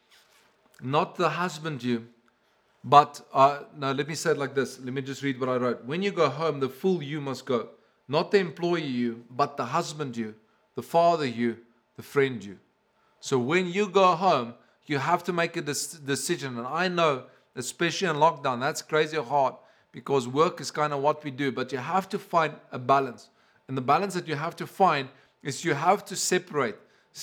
not the husband you, but, uh, no, let me say it like this. Let me just read what I wrote. When you go home, the full you must go. Not the employee you, but the husband you, the father you, the friend you. So when you go home, you have to make a decision. And I know, especially in lockdown, that's crazy hard because work is kind of what we do. But you have to find a balance. And the balance that you have to find is you have to separate.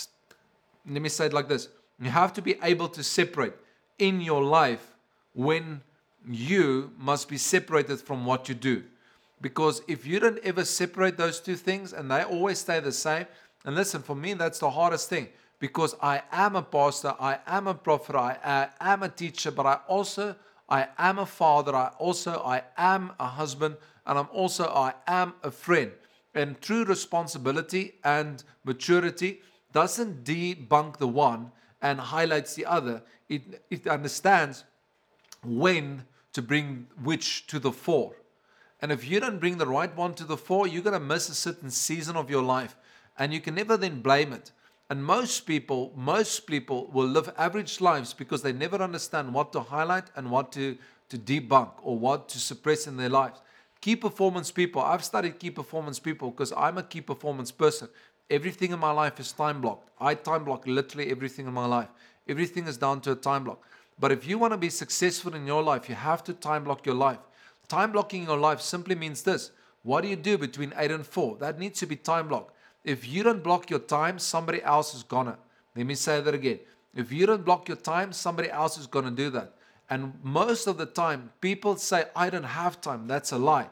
Let me say it like this. You have to be able to separate in your life when you must be separated from what you do. Because if you don't ever separate those two things and they always stay the same, and listen, for me, that's the hardest thing. Because I am a pastor, I am a prophet, I, I am a teacher, but I also, I am a father, I also, I am a husband, and I'm also, I am a friend. And true responsibility and maturity doesn't debunk the one and highlights the other. It, it understands when to bring which to the fore. And if you don't bring the right one to the fore, you're going to miss a certain season of your life. And you can never then blame it. And most people, most people will live average lives because they never understand what to highlight and what to, to debunk or what to suppress in their lives. Key performance people. I've studied key performance people because I'm a key performance person. Everything in my life is time blocked. I time block literally everything in my life. Everything is down to a time block. But if you want to be successful in your life, you have to time block your life. Time blocking your life simply means this. What do you do between eight and four? That needs to be time blocked. If you don't block your time, somebody else is gonna. Let me say that again. If you don't block your time, somebody else is gonna do that. And most of the time, people say, I don't have time. That's a lie.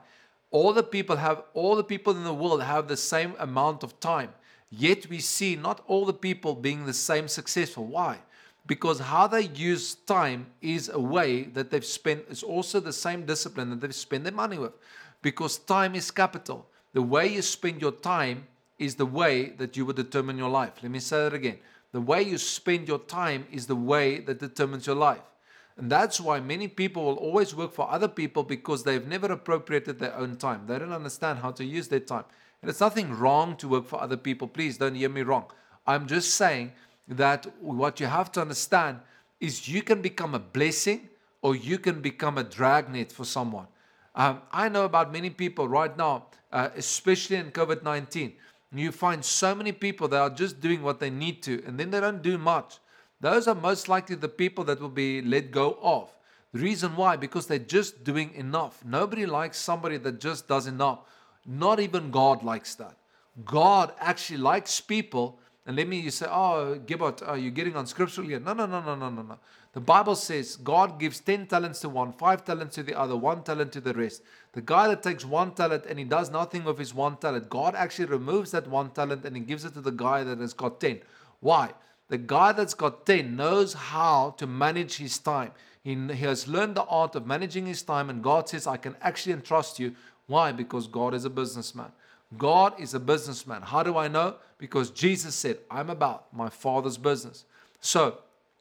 All the people have, all the people in the world have the same amount of time. Yet we see not all the people being the same successful. Why? Because how they use time is a way that they've spent, is also the same discipline that they've spent their money with. Because time is capital. The way you spend your time is the way that you will determine your life. Let me say that again. The way you spend your time is the way that determines your life. And that's why many people will always work for other people, because they've never appropriated their own time. They don't understand how to use their time. And it's nothing wrong to work for other people. Please don't hear me wrong. I'm just saying that what you have to understand is you can become a blessing or you can become a dragnet for someone. Um, I know about many people right now, uh, especially in COVID nineteen. You find so many people that are just doing what they need to, and then they don't do much. Those are most likely the people that will be let go of. The reason why? Because they're just doing enough. Nobody likes somebody that just does enough. Not even God likes that. God actually likes people. And let me, you say, oh, Gibbot, are you getting on scriptural here? No, no, no, no, no, no, no. The Bible says God gives ten talents to one, five talents to the other, one talent to the rest. The guy that takes one talent and he does nothing with his one talent, God actually removes that one talent and he gives it to the guy that has got ten. Why? The guy that's got ten knows how to manage his time. He, he has learned the art of managing his time, and God says, I can actually entrust you. Why? Because God is a businessman. God is a businessman. How do I know? Because Jesus said, I'm about my Father's business. So,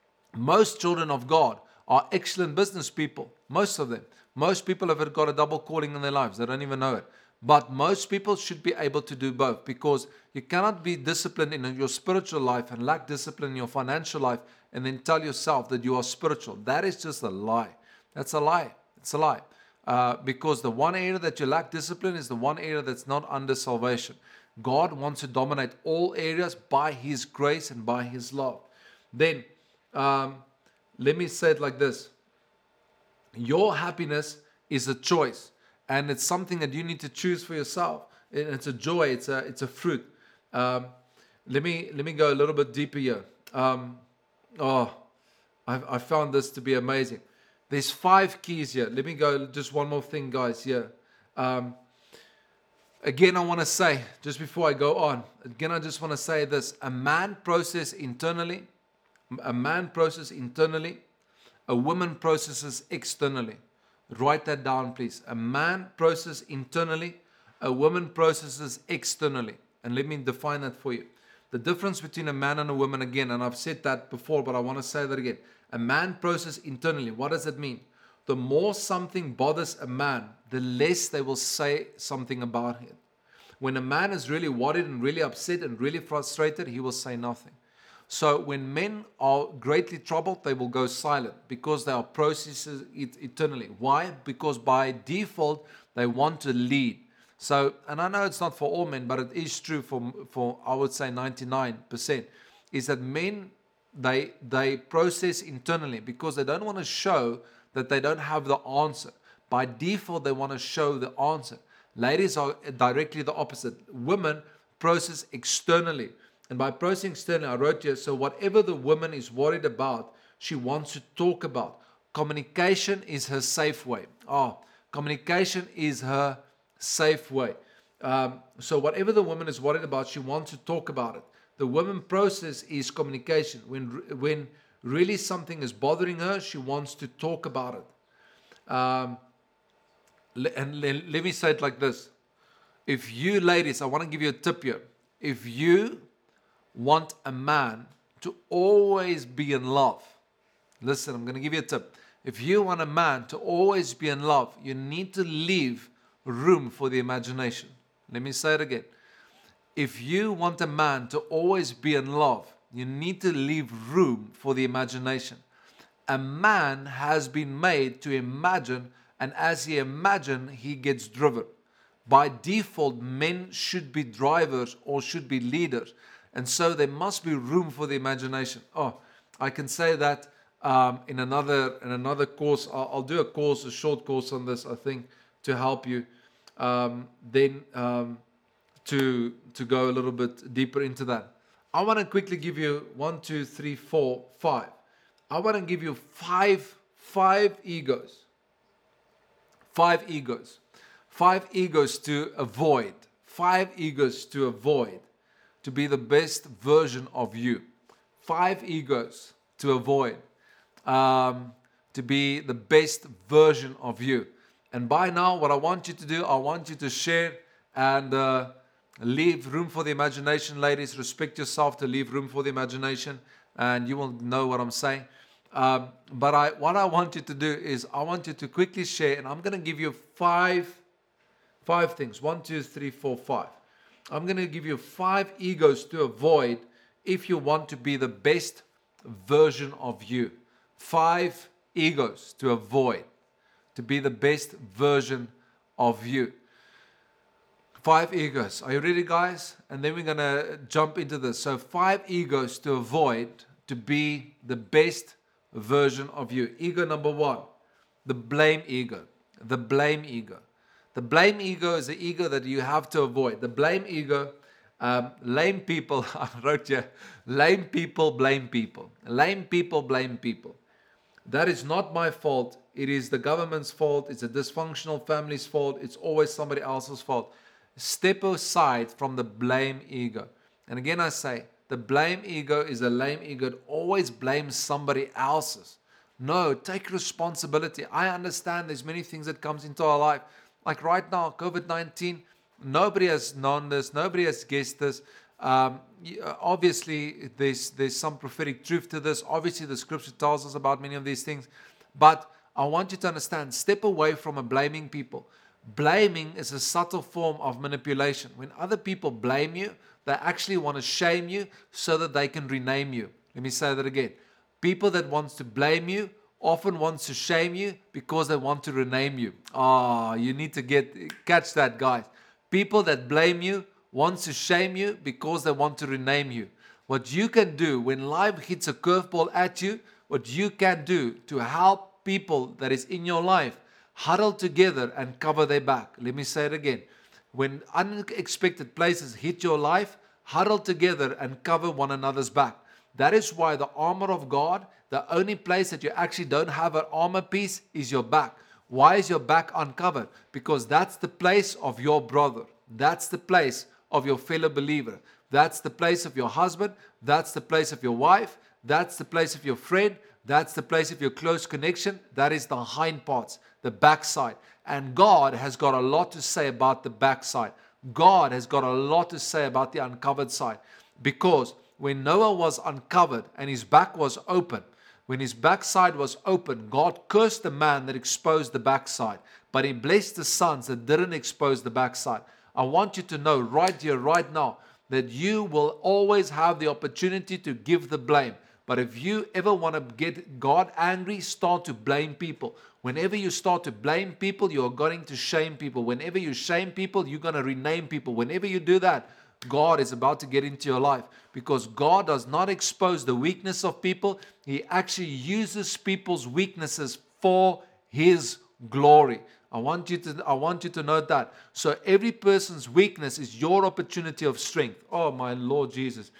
most children of God are excellent business people. Most of them. Most people have got a double calling in their lives. They don't even know it. But most people should be able to do both, because you cannot be disciplined in your spiritual life and lack discipline in your financial life and then tell yourself that you are spiritual. That is just a lie. That's a lie. It's a lie. Uh, because the one area that you lack discipline is the one area that's not under salvation. God wants to dominate all areas by His grace and by His love. Then, um, let me say it like this. Your happiness is a choice. And it's something that you need to choose for yourself. It's a joy. It's a it's a fruit. Um, let me let me go a little bit deeper here. Um, oh, I I found this to be amazing. There's five keys here. Let me go just one more thing, guys. Here. Um, again, I want to say just before I go on. Again, I just want to say this: a man processes internally. A man processes internally. A woman processes externally. Write that down, please. A man processes internally. A woman processes externally. And let me define that for you. The difference between a man and a woman, again, and I've said that before, but I want to say that again. A man processes internally. What does it mean? The more something bothers a man, the less they will say something about it. When a man is really worried and really upset and really frustrated, he will say nothing. So when men are greatly troubled, they will go silent because they are processing it eternally. Why? Because by default, they want to lead. So, and I know it's not for all men, but it is true for, for I would say ninety-nine percent, is that men, they, they process internally because they don't want to show that they don't have the answer. By default, they want to show the answer. Ladies are directly the opposite. Women process externally. And by processing externally, I wrote here, so whatever the woman is worried about, she wants to talk about. Communication is her safe way. Oh, communication is her safe way. Um, so whatever the woman is worried about, she wants to talk about it. The woman process is communication. When, when really something is bothering her, she wants to talk about it. Um, and let, let me say it like this. If you ladies, I want to give you a tip here. If you want a man to always be in love. Listen, I'm going to give you a tip. If you want a man to always be in love, you need to leave room for the imagination. Let me say it again. If you want a man to always be in love, you need to leave room for the imagination. A man has been made to imagine, and as he imagines, he gets driven. By default, men should be drivers or should be leaders. And so there must be room for the imagination. Oh, I can say that um, in another in another course. I'll, I'll do a course, a short course on this, I think, to help you. Um, then um, to to go a little bit deeper into that. I want to quickly give you one, two, three, four, five. I want to give you five five egos. Five egos. Five egos to avoid. Five egos to avoid. To be the best version of you. Five egos to avoid. Um, to be the best version of you. And by now, what I want you to do, I want you to share and uh, leave room for the imagination, ladies. Respect yourself to leave room for the imagination, and you will know what I'm saying. Um, but I, what I want you to do is I want you to quickly share, and I'm going to give you five, five things. One, two, three, four, five. I'm going to give you five egos to avoid if you want to be the best version of you. Five egos to avoid to be the best version of you. Five egos. Are you ready, guys? And then we're going to jump into this. So five egos to avoid to be the best version of you. Ego number one, the blame ego. The blame ego. The blame ego is the ego that you have to avoid. The blame ego, um, lame people, I wrote here, lame people blame people. Lame people blame people. That is not my fault. It is the government's fault. It's a dysfunctional family's fault. It's always somebody else's fault. Step aside from the blame ego. And again, I say, the blame ego is a lame ego. It always blames somebody else's. No, take responsibility. I understand there's many things that comes into our life. Like right now, COVID nineteen, nobody has known this. Nobody has guessed this. Um, obviously, there's, there's some prophetic truth to this. Obviously, the scripture tells us about many of these things. But I want you to understand, step away from a blaming people. Blaming is a subtle form of manipulation. When other people blame you, they actually want to shame you so that they can rename you. Let me say that again. People that want to blame you often want to shame you because they want to rename you. Ah, oh, you need to get catch that, guys. People that blame you want to shame you because they want to rename you. What you can do when life hits a curveball at you, what you can do to help people that is in your life huddle together and cover their back. Let me say it again. When unexpected places hit your life, huddle together and cover one another's back. That is why the armor of God, the only place that you actually don't have an armor piece is your back. Why is your back uncovered? Because that's the place of your brother. That's the place of your fellow believer. That's the place of your husband. That's the place of your wife. That's the place of your friend. That's the place of your close connection. That is the hind parts, the backside. And God has got a lot to say about the backside. God has got a lot to say about the uncovered side. Because when Noah was uncovered and his back was open, when his backside was open, God cursed the man that exposed the backside. But he blessed the sons that didn't expose the backside. I want you to know right here, right now, that you will always have the opportunity to give the blame. But if you ever want to get God angry, start to blame people. Whenever you start to blame people, you are going to shame people. Whenever you shame people, you're going to rename people. Whenever you do that, God is about to get into your life, because God does not expose the weakness of people. He actually uses people's weaknesses for His glory. I want you to, I want you to note that. So every person's weakness is your opportunity of strength. Oh, my Lord Jesus.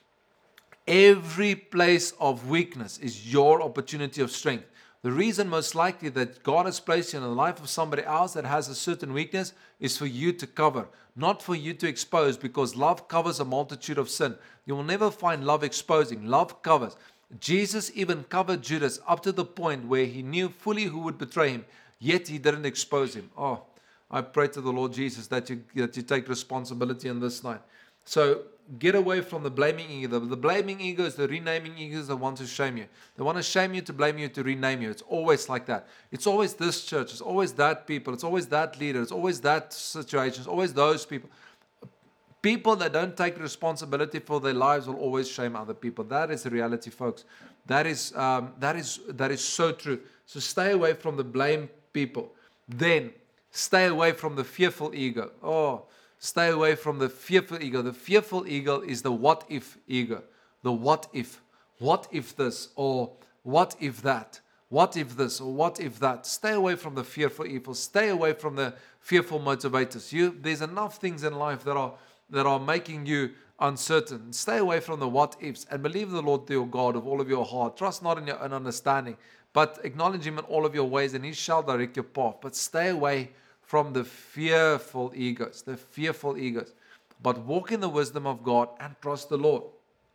Every place of weakness is your opportunity of strength. The reason most likely that God has placed you in the life of somebody else that has a certain weakness is for you to cover, not for you to expose, because love covers a multitude of sin. You will never find love exposing. Love covers. Jesus even covered Judas up to the point where he knew fully who would betray him, yet he didn't expose him. Oh, I pray to the Lord Jesus that you, that you take responsibility in this night. So get away from the blaming ego. The blaming ego is the renaming ego is the one to shame you. They want to shame you, to blame you, to rename you. It's always like that. It's always this church. It's always that people. It's always that leader. It's always that situation. It's always those people. People that don't take responsibility for their lives will always shame other people. That is the reality, folks. That is um, that is that is so true. So stay away from the blame people. Then stay away from the fearful ego. Oh. Stay away from the fearful ego. The fearful ego is the what if ego. The what if. What if this or what if that? What if this or what if that? Stay away from the fearful evil. Stay away from the fearful motivators. You, there's enough things in life that are that are making you uncertain. Stay away from the what ifs and believe the Lord your God of all of your heart. Trust not in your own understanding, but acknowledge Him in all of your ways, and He shall direct your path. But stay away from the fearful egos, the fearful egos. But walk in the wisdom of God and trust the Lord.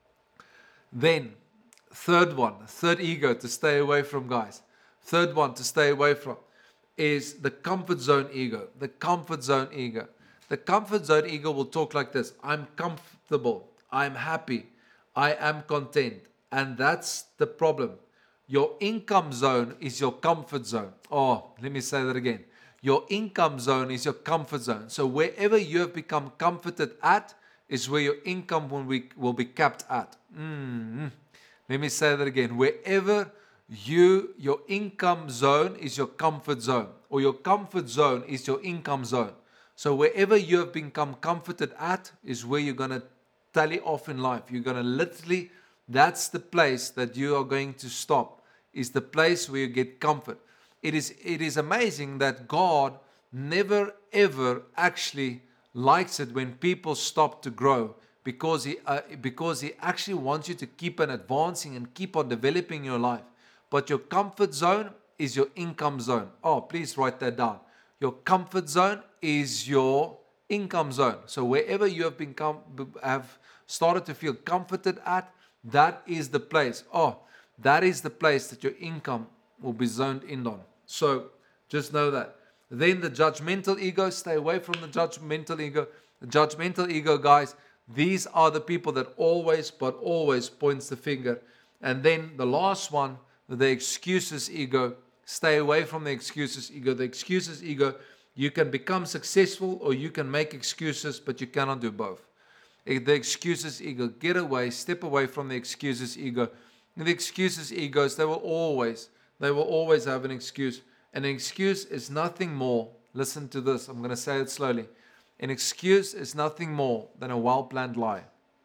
Then, third one, third ego to stay away from, guys. Third one to stay away from is the comfort zone ego. The comfort zone ego. The comfort zone ego will talk like this. I'm comfortable. I'm happy. I am content. And that's the problem. Your income zone is your comfort zone. Oh, let me say that again. Your income zone is your comfort zone. So wherever you have become comforted at is where your income will be, will be capped at. Mm-hmm. Let me say that again. Wherever you, your income zone is your comfort zone, or your comfort zone is your income zone. So wherever you have become comforted at is where you're going to tally off in life. You're going to literally, that's the place that you are going to stop, is the place where you get comfort. It is, it is amazing that God never ever actually likes it when people stop to grow, because he, uh, because he actually wants you to keep on advancing and keep on developing your life. But your comfort zone is your income zone. Oh, please write that down. Your comfort zone is your income zone. So wherever you have become, have started to feel comforted at, that is the place. Oh, that is the place that your income will be zoned in on. So just know that. Then the judgmental ego, stay away from the judgmental ego. The judgmental ego, guys, these are the people that always, but always points the finger. And then the last one, the excuses ego. Stay away from the excuses ego. The excuses ego, you can become successful or you can make excuses, but you cannot do both. The excuses ego, get away, step away from the excuses ego. The excuses egos, they will always, they will always have an excuse. An excuse is nothing more, listen to this, I'm going to say it slowly. An excuse is nothing more than a well-planned lie.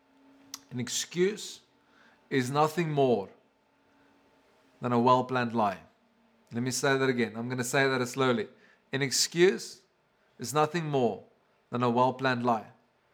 An excuse is nothing more than a well-planned lie. Let me say that again. I'm going to say that slowly. An excuse is nothing more than a well-planned lie.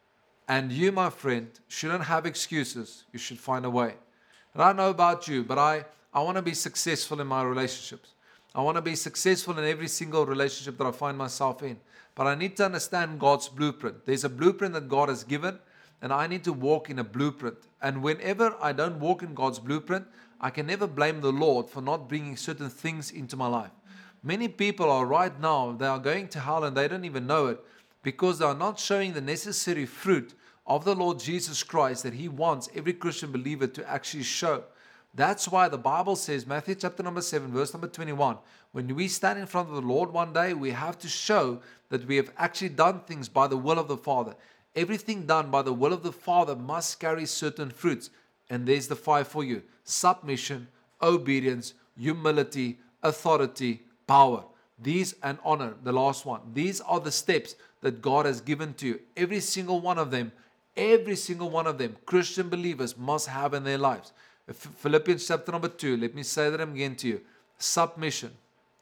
And you, my friend, shouldn't have excuses. You should find a way. And I don't know about you, but I, I want to be successful in my relationships. I want to be successful in every single relationship that I find myself in. But I need to understand God's blueprint. There's a blueprint that God has given, and I need to walk in a blueprint. And whenever I don't walk in God's blueprint, I can never blame the Lord for not bringing certain things into my life. Many people are right now, they are going to hell and they don't even know it, because they are not showing the necessary fruit of the Lord Jesus Christ that He wants every Christian believer to actually show. That's why the Bible says, Matthew chapter number seven, verse number twenty-one, when we stand in front of the Lord one day, we have to show that we have actually done things by the will of the Father. Everything done by the will of the Father must carry certain fruits. And there's the five for you: submission, obedience, humility, authority, power. These and honor, the last one. These are the steps that God has given to you. Every single one of them, every single one of them, Christian believers must have in their lives. Philippians chapter number two, let me say that again to you. Submission,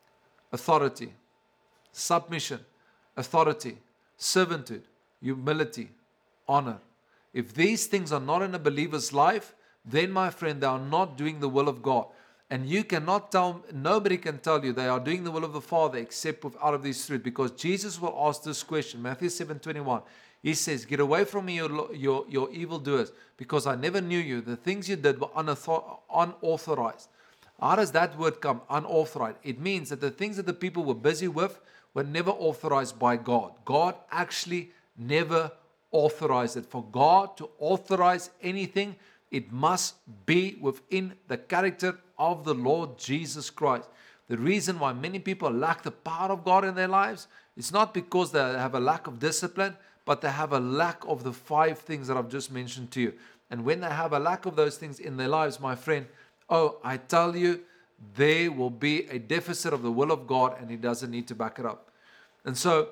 authority, submission, authority, servanthood, humility, honor. If these things are not in a believer's life, then my friend, they are not doing the will of God. And you cannot tell, nobody can tell you they are doing the will of the Father except with out of these fruit. Because Jesus will ask this question, Matthew seven twenty-one. He says, get away from me, your, your, your evildoers, because I never knew you. The things you did were unauthorized. How does that word come, unauthorized? It means that the things that the people were busy with were never authorized by God. God actually never authorized it. For God to authorize anything, it must be within the character of the Lord Jesus Christ. The reason why many people lack the power of God in their lives is not because they have a lack of discipline, but they have a lack of the five things that I've just mentioned to you. And when they have a lack of those things in their lives, my friend, oh, I tell you, there will be a deficit of the will of God, and He doesn't need to back it up. And so,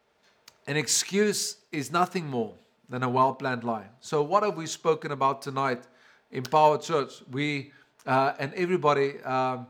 an excuse is nothing more than a well-planned lie. So what have we spoken about tonight in Power Church? We, uh, and everybody, um,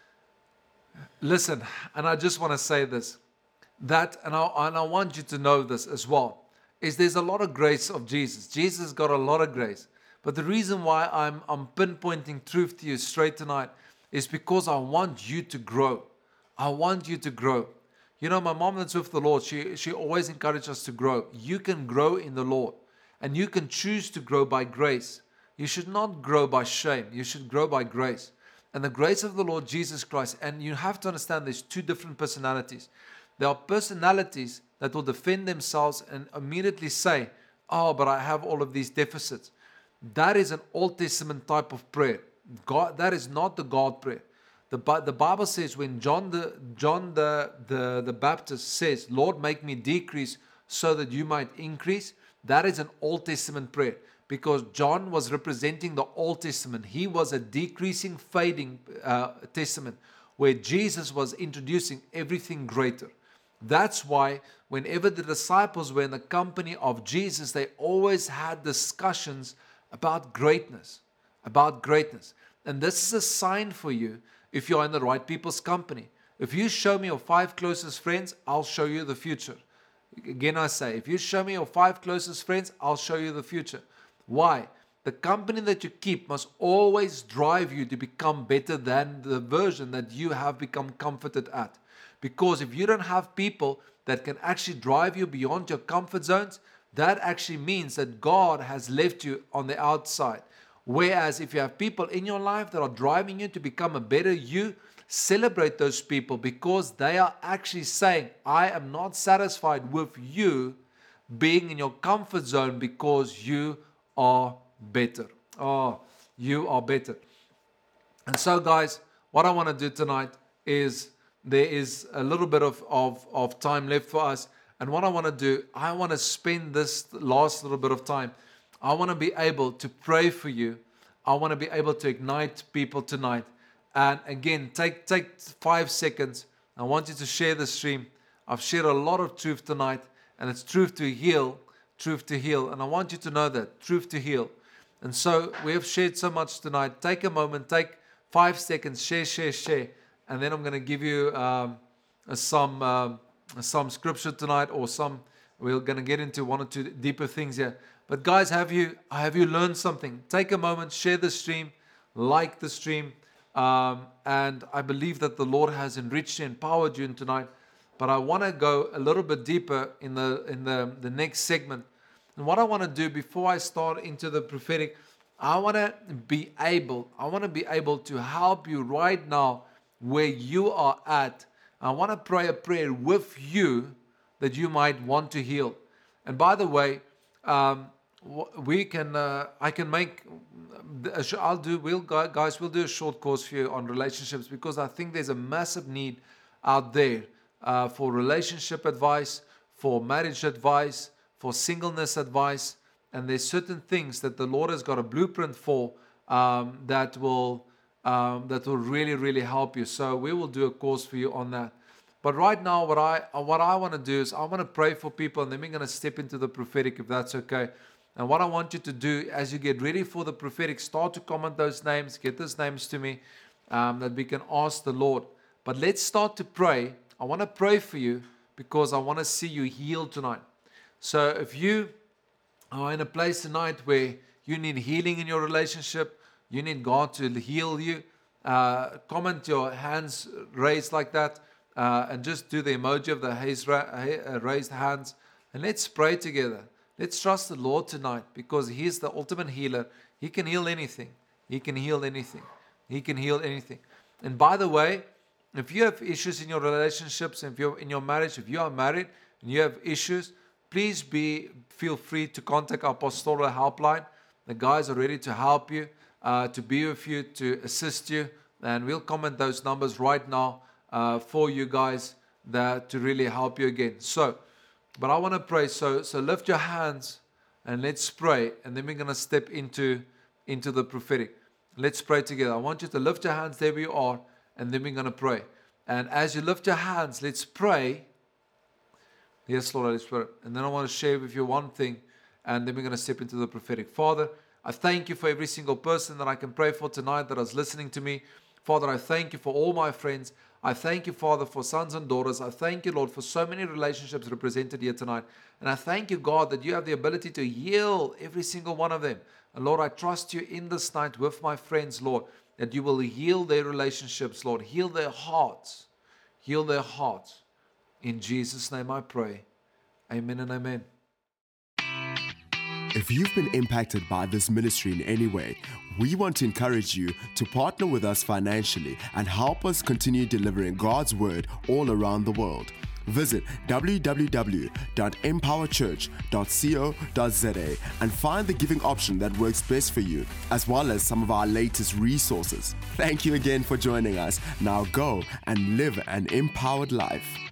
listen, and I just want to say this, that, and I, and I want you to know this as well, is there's a lot of grace of Jesus. Jesus got a lot of grace. But the reason why I'm, I'm pinpointing truth to you straight tonight is because I want you to grow. I want you to grow. You know, my mom that's with the Lord, she, she always encouraged us to grow. You can grow in the Lord, and you can choose to grow by grace. You should not grow by shame. You should grow by grace. And the grace of the Lord Jesus Christ. And you have to understand there's two different personalities. There are personalities that will defend themselves and immediately say, oh, but I have all of these deficits. That is an Old Testament type of prayer. God, that is not the God prayer. The, the Bible says when John the John the, the, the Baptist says, Lord, make me decrease so that you might increase, that is an Old Testament prayer. Because John was representing the Old Testament. He was a decreasing, fading uh, testament where Jesus was introducing everything greater. That's why whenever the disciples were in the company of Jesus, they always had discussions about greatness, about greatness. And this is a sign for you if you're in the right people's company. If you show me your five closest friends, I'll show you the future. Again, I say, if you show me your five closest friends, I'll show you the future. Why? The company that you keep must always drive you to become better than the version that you have become comforted at. Because if you don't have people that can actually drive you beyond your comfort zones, that actually means that God has left you on the outside. Whereas if you have people in your life that are driving you to become a better you, celebrate those people because they are actually saying, I am not satisfied with you being in your comfort zone because you are better. Oh, you are better. And so, guys, what I want to do tonight is there is a little bit of, of, of time left for us. And what I want to do, I want to spend this last little bit of time. I want to be able to pray for you. I want to be able to ignite people tonight. And again, take, take five seconds. I want you to share the stream. I've shared a lot of truth tonight, and it's truth to heal. Truth to heal. And I want you to know that. Truth to heal. And so we have shared so much tonight. Take a moment. Take five seconds. Share, share, share. And then I'm going to give you um, some, um, some scripture tonight or some, we're going to get into one or two deeper things here. But guys, have you, have you learned something? Take a moment. Share the stream. Like the stream. Um, and I believe that the Lord has enriched you, empowered you tonight. But I want to go a little bit deeper in the in the, the next segment. And what I want to do before I start into the prophetic, I want to be able, I want to be able to help you right now where you are at. I want to pray a prayer with you that you might want to heal. And by the way, um, we can, uh, I can make, I'll do, we'll guys, we'll do a short course for you on relationships because I think there's a massive need out there. Uh, for relationship advice, for marriage advice, for singleness advice, and there's certain things that the Lord has got a blueprint for um, that will um, that will really really help you. So we will do a course for you on that. But right now, what I what I want to do is I want to pray for people, and then we're going to step into the prophetic, if that's okay. And what I want you to do as you get ready for the prophetic, start to comment those names, get those names to me, um, that we can ask the Lord. But let's start to pray. I want to pray for you because I want to see you healed tonight. So if you are in a place tonight where you need healing in your relationship, you need God to heal you, uh, comment your hands raised like that, uh, and just do the emoji of the raised hands, and let's pray together. Let's trust the Lord tonight because He's the ultimate healer. He can heal anything. He can heal anything. He can heal anything. And by the way, if you have issues in your relationships, if you're in your marriage, if you are married and you have issues, please be feel free to contact our pastoral helpline. The guys are ready to help you, uh, to be with you, to assist you. And we'll comment those numbers right now uh, for you guys that to really help you again. So, but I want to pray. So, so lift your hands and let's pray. And then we're going to step into, into the prophetic. Let's pray together. I want you to lift your hands there where you are. And then we're going to pray. And as you lift your hands, let's pray. Yes, Lord, Holy Spirit. And then I want to share with you one thing. And then we're going to step into the prophetic. Father, I thank you for every single person that I can pray for tonight that is listening to me. Father, I thank you for all my friends. I thank you, Father, for sons and daughters. I thank you, Lord, for so many relationships represented here tonight. And I thank you, God, that you have the ability to heal every single one of them. And Lord, I trust you in this night with my friends, Lord, that you will heal their relationships, Lord. Heal their hearts. Heal their hearts. In Jesus' name I pray. Amen and amen. If you've been impacted by this ministry in any way, we want to encourage you to partner with us financially and help us continue delivering God's Word all around the world. Visit w w w dot empower church dot co dot z a and find the giving option that works best for you, as well as some of our latest resources. Thank you again for joining us. Now go and live an empowered life.